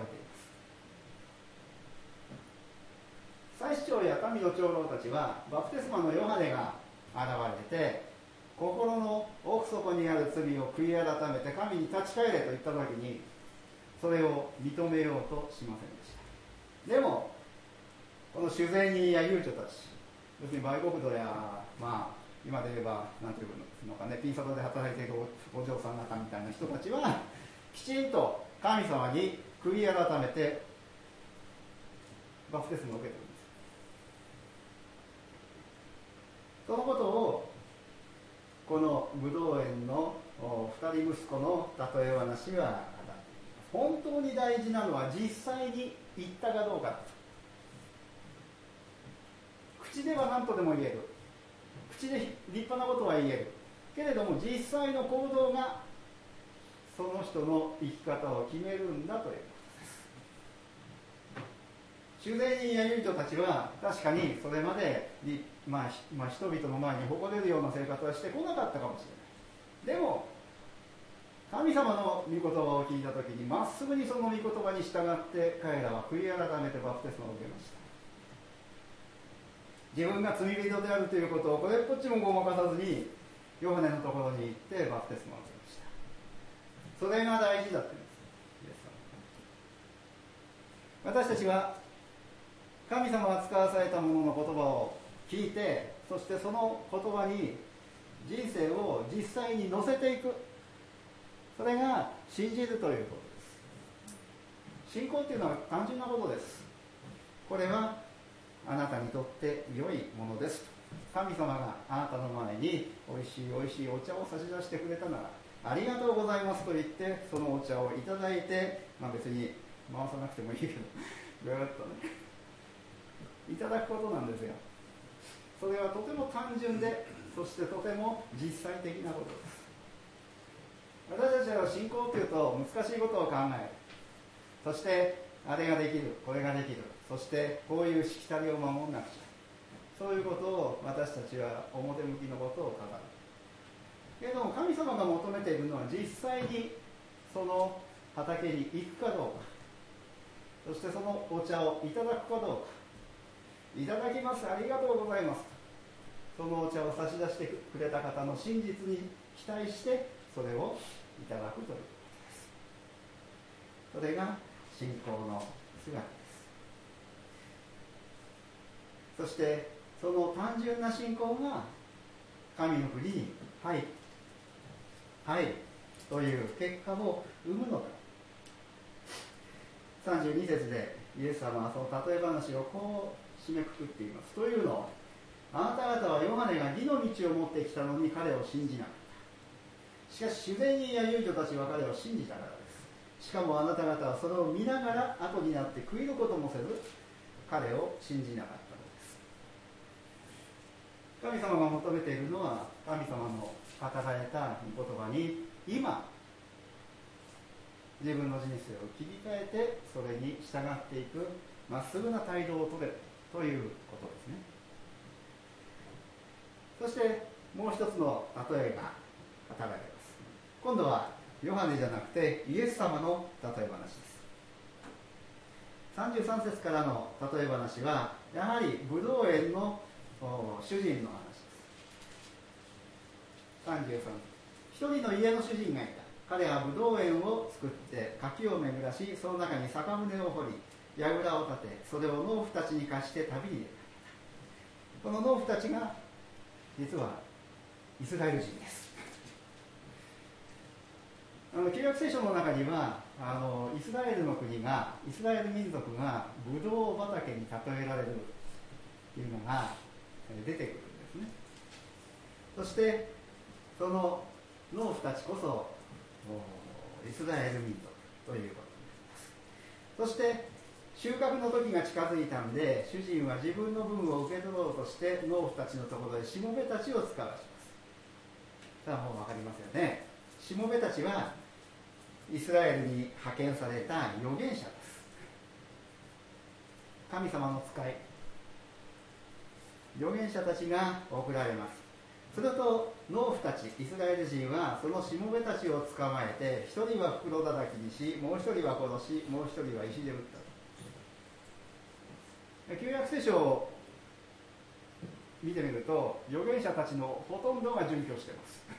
祭司長や民の長老たちはバプテスマのヨハネが現れて、心の奥底にある罪を悔い改めて神に立ち返れと言った時に、それを認めようとしませんでした。 でもこの主税人や遊女たち、要するに売国土や、まあ今で言えばなんていうのかね、ピンサロで働いているお嬢さん方みたいな人たちはきちんと神様に悔い改めてバプテスマを受けてるんです。そのことをこのブドウ園の二人息子の例え話は本当に大事なのは実際に言ったかどうか。口では何とでも言える、口で立派なことは言えるけれども、実際の行動がその人の生き方を決めるんだということです。主税人や遊女たちは確かにそれまで、まあまあ、人々の前に誇れるような生活はしてこなかったかもしれない。でも神様の御言葉を聞いたときにまっすぐにその御言葉に従って彼らは悔い改めてバプテスマを受けました。自分が罪人であるということをこれっぽっちもごまかさずにヨハネのところに行ってバプテスマを受けました。それが大事だって言うんです。私たちは神様が使わされた者の言葉を聞いて、そしてその言葉に人生を実際に乗せていく、それが信じるということです。信仰というのは単純なことです。これはあなたにとって良いものです。神様があなたの前においしいおいしいお茶を差し出してくれたならありがとうございますと言ってそのお茶をいただいて、まあ、別に回さなくてもいいけどぐーっとねいただくことなんですよ。それはとても単純で、そしてとても実際的なことです。私たちは信仰というと難しいことを考える、そしてあれができる、これができる、そしてこういうしきたりを守らなくちゃ、そういうことを私たちは表向きのことを語るけれども、神様が求めているのは実際にその畑に行くかどうか、そしてそのお茶をいただくかどうか。いただきます、ありがとうございます、そのお茶を差し出してくれた方の真実に期待してそれをいただくということです。それが信仰の姿です。そしてその単純な信仰が神の国に入る入るという結果を生むのだ。さんじゅうに節でイエス様はその例え話をこう締めくくっています。というのは、あなた方はヨハネが義の道を持ってきたのに彼を信じなかった。しかし主税人や遊女たちは彼を信じたからです。しかもあなた方はそれを見ながら後になって悔いることもせず彼を信じなかったのです。神様が求めているのは、神様の語られた御言葉に今自分の人生を切り替えてそれに従っていくまっすぐな態度をとれるということですね。そしてもう一つの例えが語られます。今度はヨハネじゃなくてイエス様の例え話です。さんじゅうさん節からの例え話はやはりブドウ園の主人の話です。さんじゅうさん節、一人の家の主人がいた。彼はブドウ園を作って柿を巡らし、その中に酒舟を掘り櫓を立て、それを農夫たちに貸して旅に出た。この農夫たちが実はイスラエル人です。あの旧約聖書の中にはあのイスラエルの国が、イスラエル民族がブドウ畑に例えられるというのが出てくるんですね。そしてその農夫たちこそイスラエル民族ということになります。そして収穫の時が近づいたんで、主人は自分の分を受け取ろうとして農夫たちのところへしもべたちを使わします。さあもう分かりますよね。しもべたちはイスラエルに派遣された預言者です。神様の使い、預言者たちが送られます。すると農夫たちイスラエル人はそのしもべたちを捕まえて、一人は袋叩きにし、もう一人は殺し、もう一人は石で撃った。旧約聖書を見てみると預言者たちのほとんどが準拠してい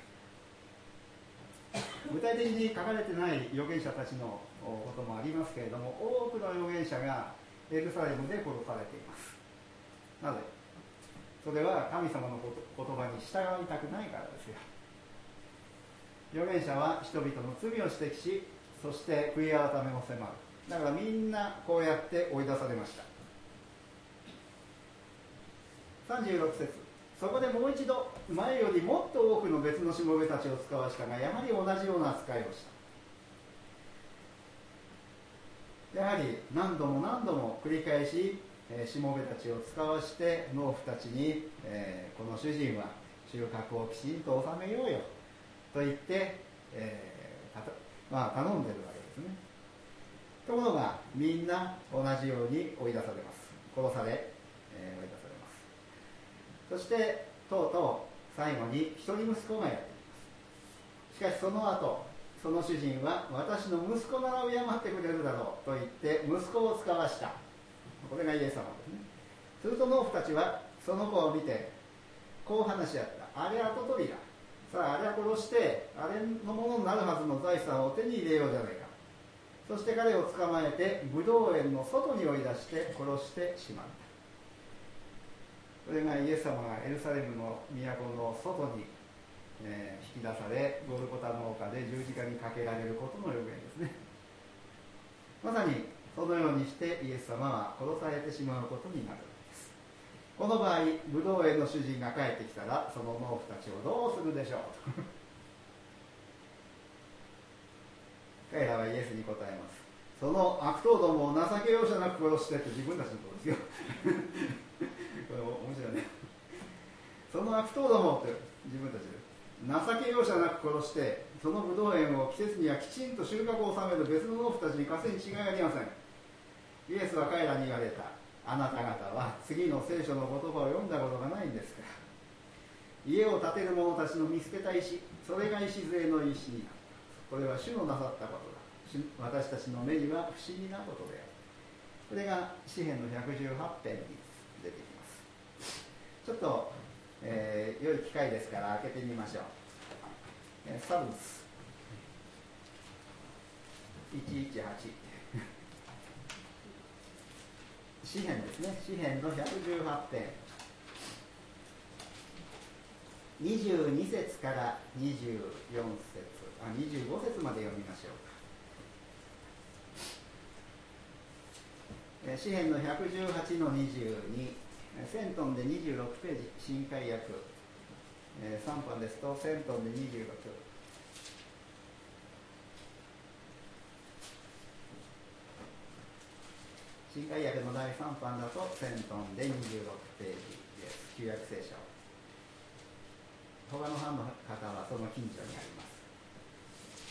ます。具体的に書かれてない預言者たちのこともありますけれども、多くの預言者がエルサレムで殺されています。なぜ？それは神様の言葉に従いたくないからですよ。預言者は人々の罪を指摘し、そして悔い改めを迫る。だからみんなこうやって追い出されました。さんじゅうろく節、そこでもう一度前よりもっと多くの別のしもべたちを使わしたが、やはり同じような扱いをした。やはり何度も何度も繰り返し、えー、しもべたちを使わして農夫たちに、えー、この主人は収穫をきちんと収めようよと言って、えーたまあ、頼んでるわけですね。ところがみんな同じように追い出されます。殺され、えー、追い出されます。そしてとうとう最後に一人息子がやってきます。しかしその後その主人は私の息子なら敬ってくれるだろうと言って息子を使わした。これがイエス様ですね。すると農夫たちはその子を見てこう話し合った。あれ跡取りだ。さああれは殺してあれのものになるはずの財産を手に入れようじゃないか。そして彼を捕まえてブドウ園の外に追い出して殺してしまった。これがイエス様がエルサレムの都の外に、えー、引き出されゴルゴタの丘で十字架にかけられることの予言ですね。まさにそのようにしてイエス様は殺されてしまうことになるわけです。この場合ブドウ園の主人が帰ってきたらその農夫たちをどうするでしょう彼らはイエスに答えます。その悪党どもを情け容赦なく殺してって自分たちのことですよこれ面白いね。その悪党どもって自分たちで情け容赦なく殺してそのブドウ園を季節にはきちんと収穫を収める別の農夫たちに貸すに違いありません。イエスは彼らに言われた。あなた方は次の聖書の言葉を読んだことがないんですか。家を建てる者たちの見つけた石、それが礎の石になった。これは主のなさったことだ。私たちの目には不思議なことである。これが詩編のひゃくじゅうはち編に出てきます。ちょっと、えー、良い機会ですから開けてみましょう。えー、サブスいちいちはち詩編ですね。詩編のひゃくじゅうはち編にじゅうに節からにじゅうよん節、あ、にじゅうご節まで読みましょうか。詩編のひゃくじゅうはちのにじゅうに、セントンでにじゅうろくページ、新海訳、さん版ですとセントンでにじゅうろく、新海訳のだいさん版だとセントンでにじゅうろくページです。旧約聖書。他の版の方はその近所にあります。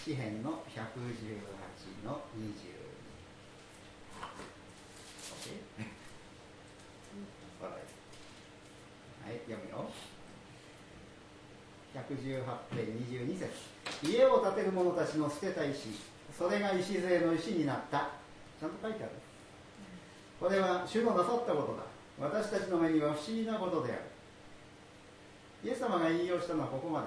詩編のひゃくじゅうはちのにじゅうに。はい、読むよ。ひゃくじゅうはち編にじゅうに節。家を建てる者たちの捨てた石、それが礎の石になった。ちゃんと書いてある。これは主のなさったことだ。私たちの目には不思議なことである。イエス様が引用したのはここまでです。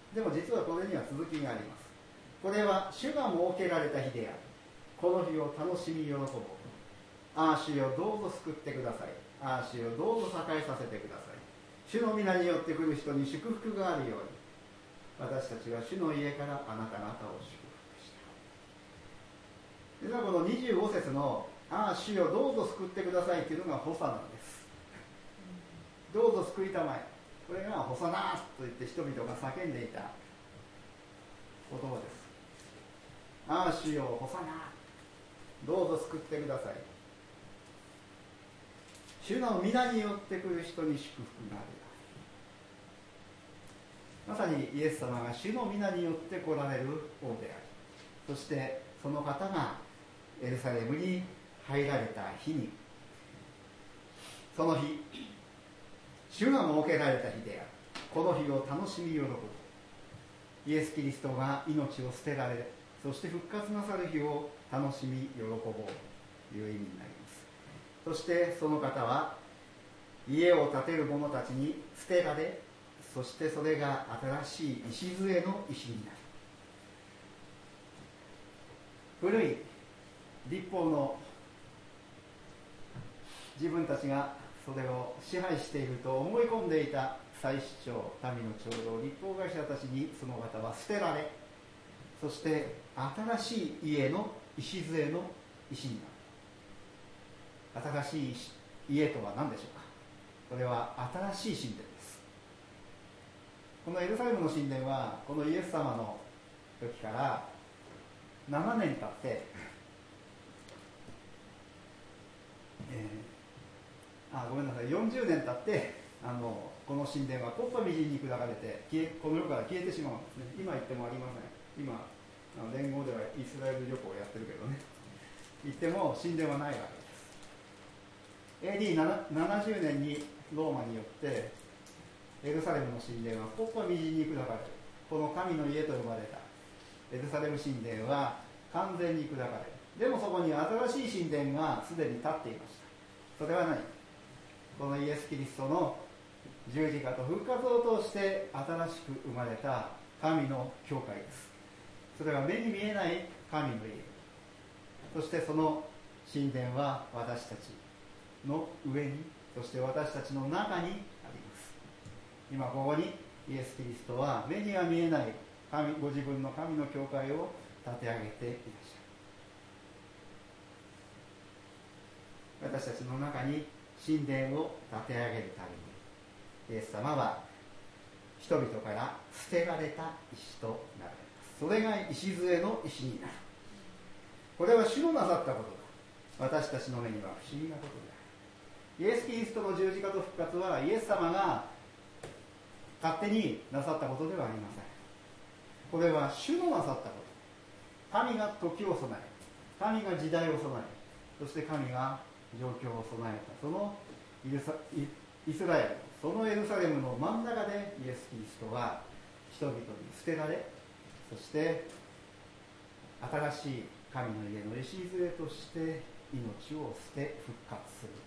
でも実はこれには続きがあります。これは主が設けられた日である。この日を楽しみ喜ぼう。ああ主よどうぞ救ってください。ああ主よどうぞ栄えさせてください。主の皆によって来る人に祝福があるように、私たちは主の家からあなた方を祝福した。実はこのにじゅうご節のああ主よどうぞ救ってくださいというのが補佐なんです。どうぞ救いたまえ。これがホサナーと言って人々が叫んでいた言葉です。ああ主よホサナー、どうぞ救ってください。主の皆によって来る人に祝福がある。まさにイエス様が主の皆によって来られる王であり、そしてその方がエルサレムに入られた日に、その日主が設けられた日である。この日を楽しみ喜ぶ。イエス・キリストが命を捨てられ、そして復活なさる日を楽しみ喜ぼうという意味になります。そしてその方は家を建てる者たちに捨てられ、そしてそれが新しい礎の石になる。古い律法の自分たちがそれを支配していると思い込んでいた祭司長、民の長老、立法会者たちにその方は捨てられ、そして新しい家の礎の石になる。新しい家とは何でしょうか。それは新しい神殿です。このエルサレムの神殿はこのイエス様の時からななねん経って、えー、あごめんなさいよんじゅうねん経ってあのこの神殿は木っ端みじんに砕かれて消えこの世から消えてしまうんですね。今言ってもありません。今連合ではイスラエル旅行をやってるけどね、言っても神殿はないわけです。 エーディーななじゅうねんにローマによってエルサレムの神殿は木っ端みじんに砕かれる。この神の家と呼ばれたエルサレム神殿は完全に砕かれる。でもそこに新しい神殿がすでに立っていました。それは何？このイエス・キリストの十字架と復活を通して新しく生まれた神の教会です。それは目に見えない神の家、そしてその神殿は私たちの上に、そして私たちの中にあります。今ここにイエス・キリストは目には見えない神、ご自分の神の教会を立て上げていらっしゃる。私たちの中に神殿を立て上げるためにイエス様は人々から捨てられた石となられます。それが礎の石になる。これは主のなさったことだ。私たちの目には不思議なことである。イエス・キリストの十字架と復活はイエス様が勝手になさったことではありません。これは主のなさったこと。神が時を備え、神が時代を備え、そして神が状況を備えたそのイスラエル、そのエルサレムの真ん中でイエス・キリストは人々に捨てられ、そして新しい神の家の礎として命を捨て復活する。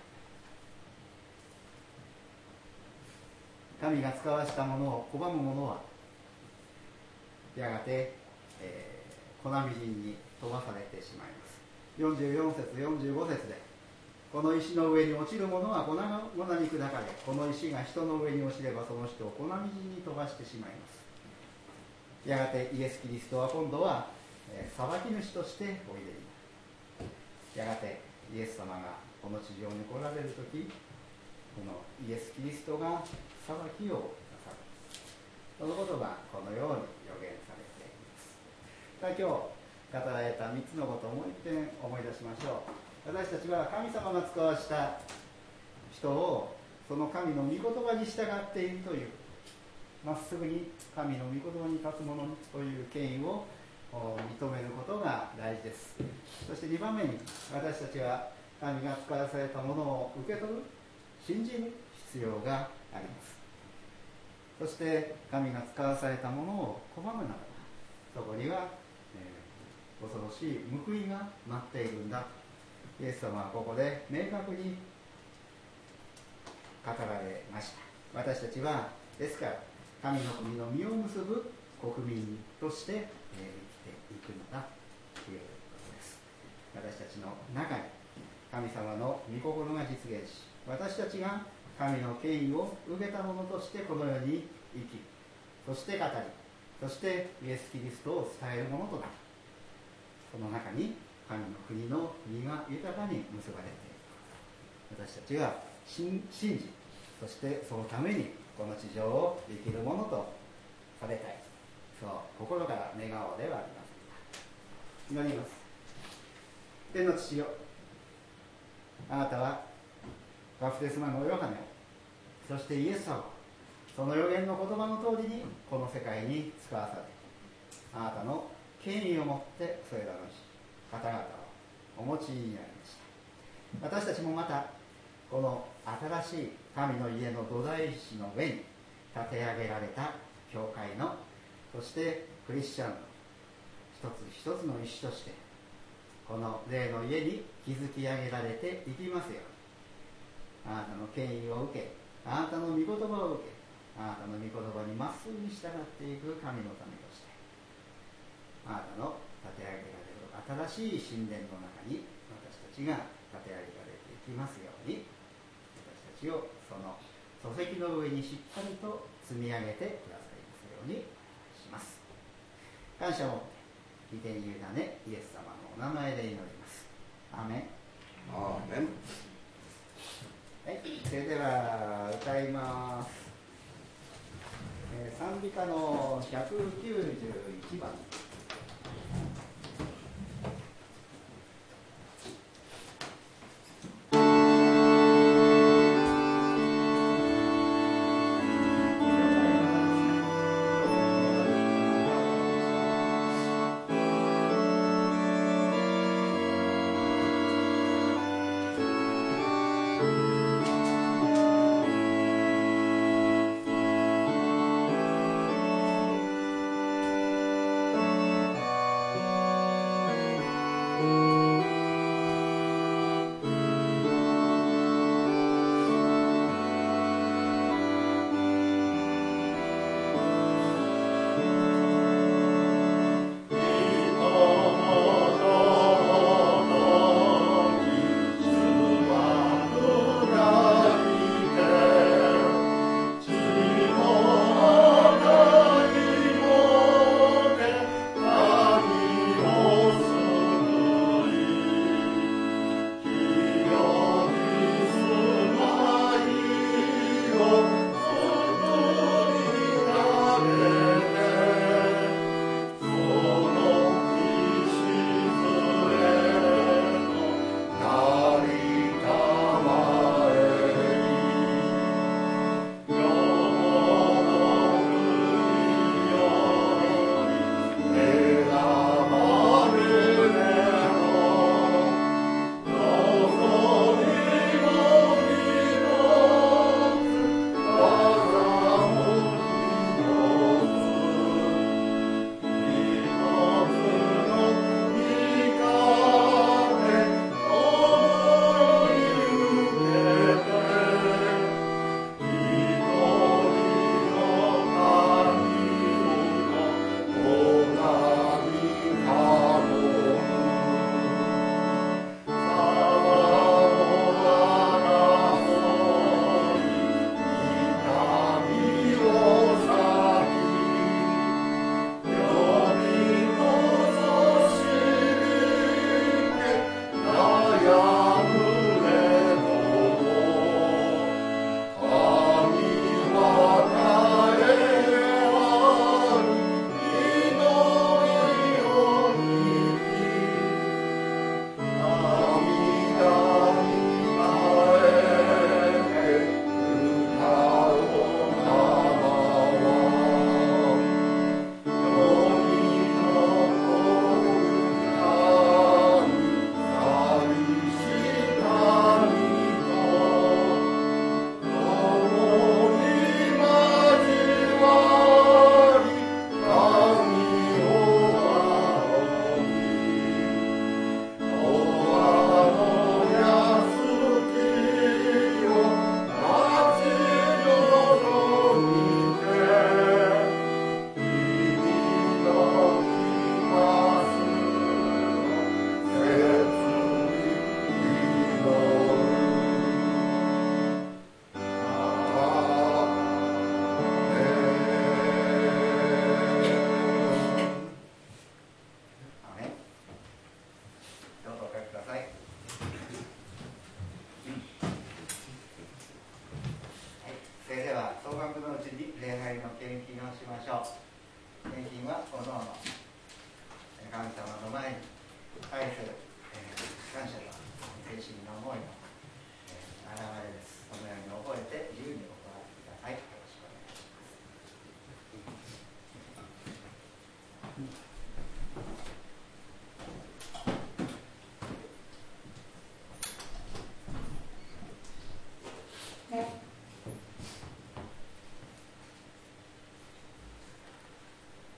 神が使わしたものを拒む者はやがて、えー、粉みじんに飛ばされてしまいます。よんじゅうよん節よんじゅうご節で、この石の上に落ちる者は粉に砕かれ、この石が人の上に落ちればその人を粉みじんに飛ばしてしまいます。やがてイエス・キリストは今度は、えー、裁き主としておいでになる。やがてイエス様がこの地上に来られるとき、このイエス・キリストが裁きをなさる。そのことがこのように予言されています。さあ今日語られたみっつのことをもう一遍思い出しましょう。私たちは神様が使わした人をその神の御言葉に従っているという、まっすぐに神の御言葉に立つ者という権威を認めることが大事です。そしてにばんめに、私たちは神が使わされたものを受け取る、信じる必要があります。そして神が使わされたものを拒むならば、そこには、えー、恐ろしい報いが待っているんだ。イエス様はここで明確に語られました。私たちはですから神の国の実を結ぶ国民として、えー、生きていくのだということです。私たちの中に神様の御心が実現し、私たちが神の権威を受けた者としてこの世に生き、そして語り、そしてイエス・キリストを伝えるものとなる。その中に神の国の実が豊かに結ばれている。私たちが信じ、そしてそのためにこの地上を生きるものとされたい、そう心から願おうではありませんか。祈ります。天の父よ、あなたはバプテスマのヨハネを、そしてイエス様をその予言の言葉の通りにこの世界に使わされ、あなたの権威をもってそれらの方々をお持ちになりました。私たちもまたこの新しい神の家の土台石の上に立て上げられた教会の、そしてクリスチャンの一つ一つの石としてこの霊の家に築き上げられていきますように、あなたの権威を受け、あなたの御言葉を受け、あなたの御言葉にまっすぐに従っていく神のためとして、あなたの立て上げられる新しい神殿の中に私たちが立て上げられていきますようにちをその礎石の上にしっかりと積み上げてくださいますようにお願いします。感謝を御手に委ね、イエス様のお名前で祈ります。アーメン。 アーメン。 はい、それでは歌います。えー、賛美歌のひゃくきゅうじゅういちばん。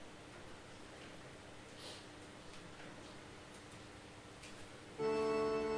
「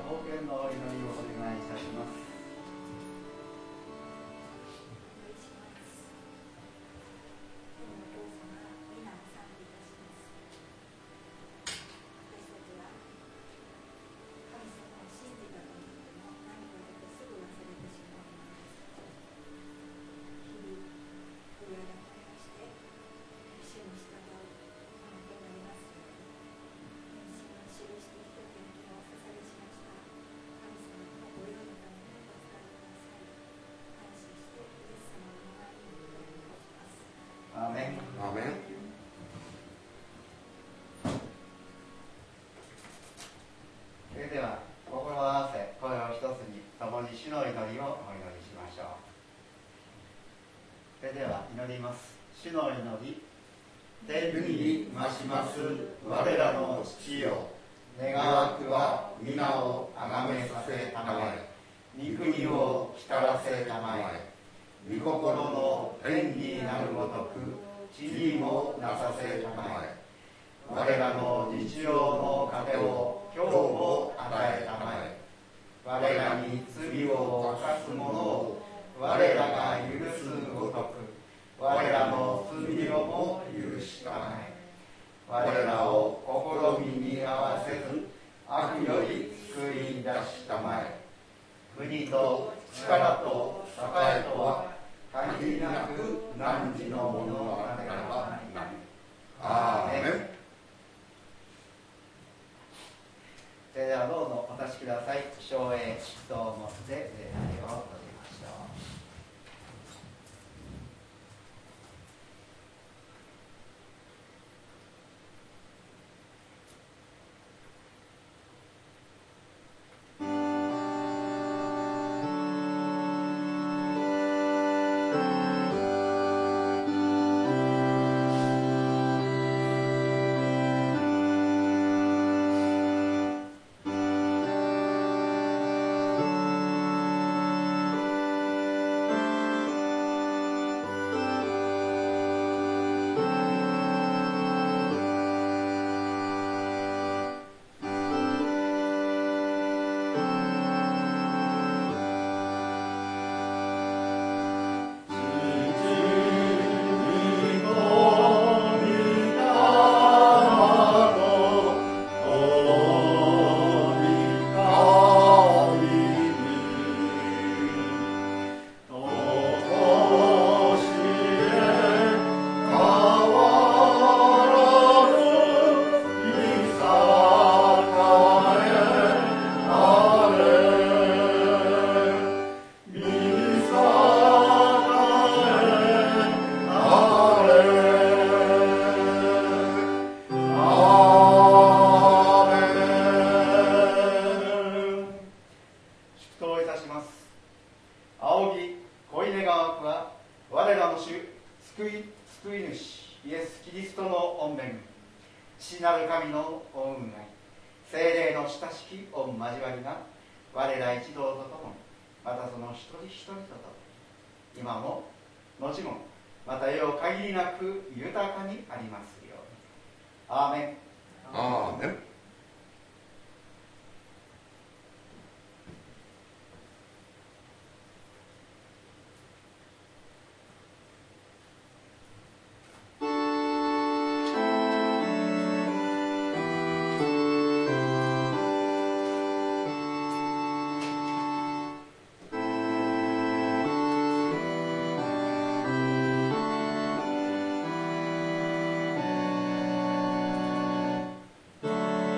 貢献のお祈りをお願いいたします。アーメン。 アーメン。 それでは心を合わせ声を一つに共に主の祈りをお祈りしましょう。それでは祈ります。主の祈り。天に増します我らの父よ、願わくは皆をあがめさせたまえ、御国を来たらせたまえ、御心の天になるごとく地にもなさせたまえ、我らの日常の糧を今日も与えたまえ、我らに罪を犯す者を我らが許すごとく我らの罪をも許したまえ、我らを試みに合わせず悪より救い出したまえ、国と力と栄とは限りなく汝のもののあれからはない。アーメン。それではどうぞお立ちください。唱詠祈祷をもって礼拝を取りましょう。 ア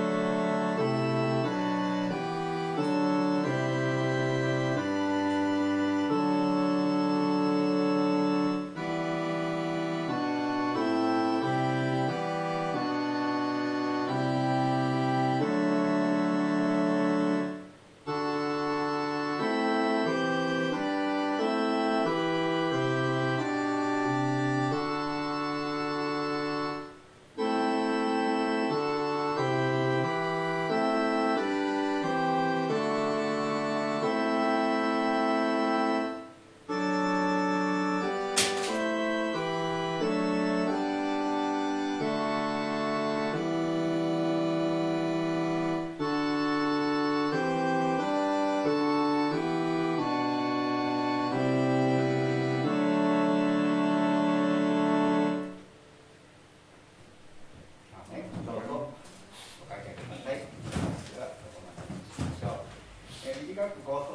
学校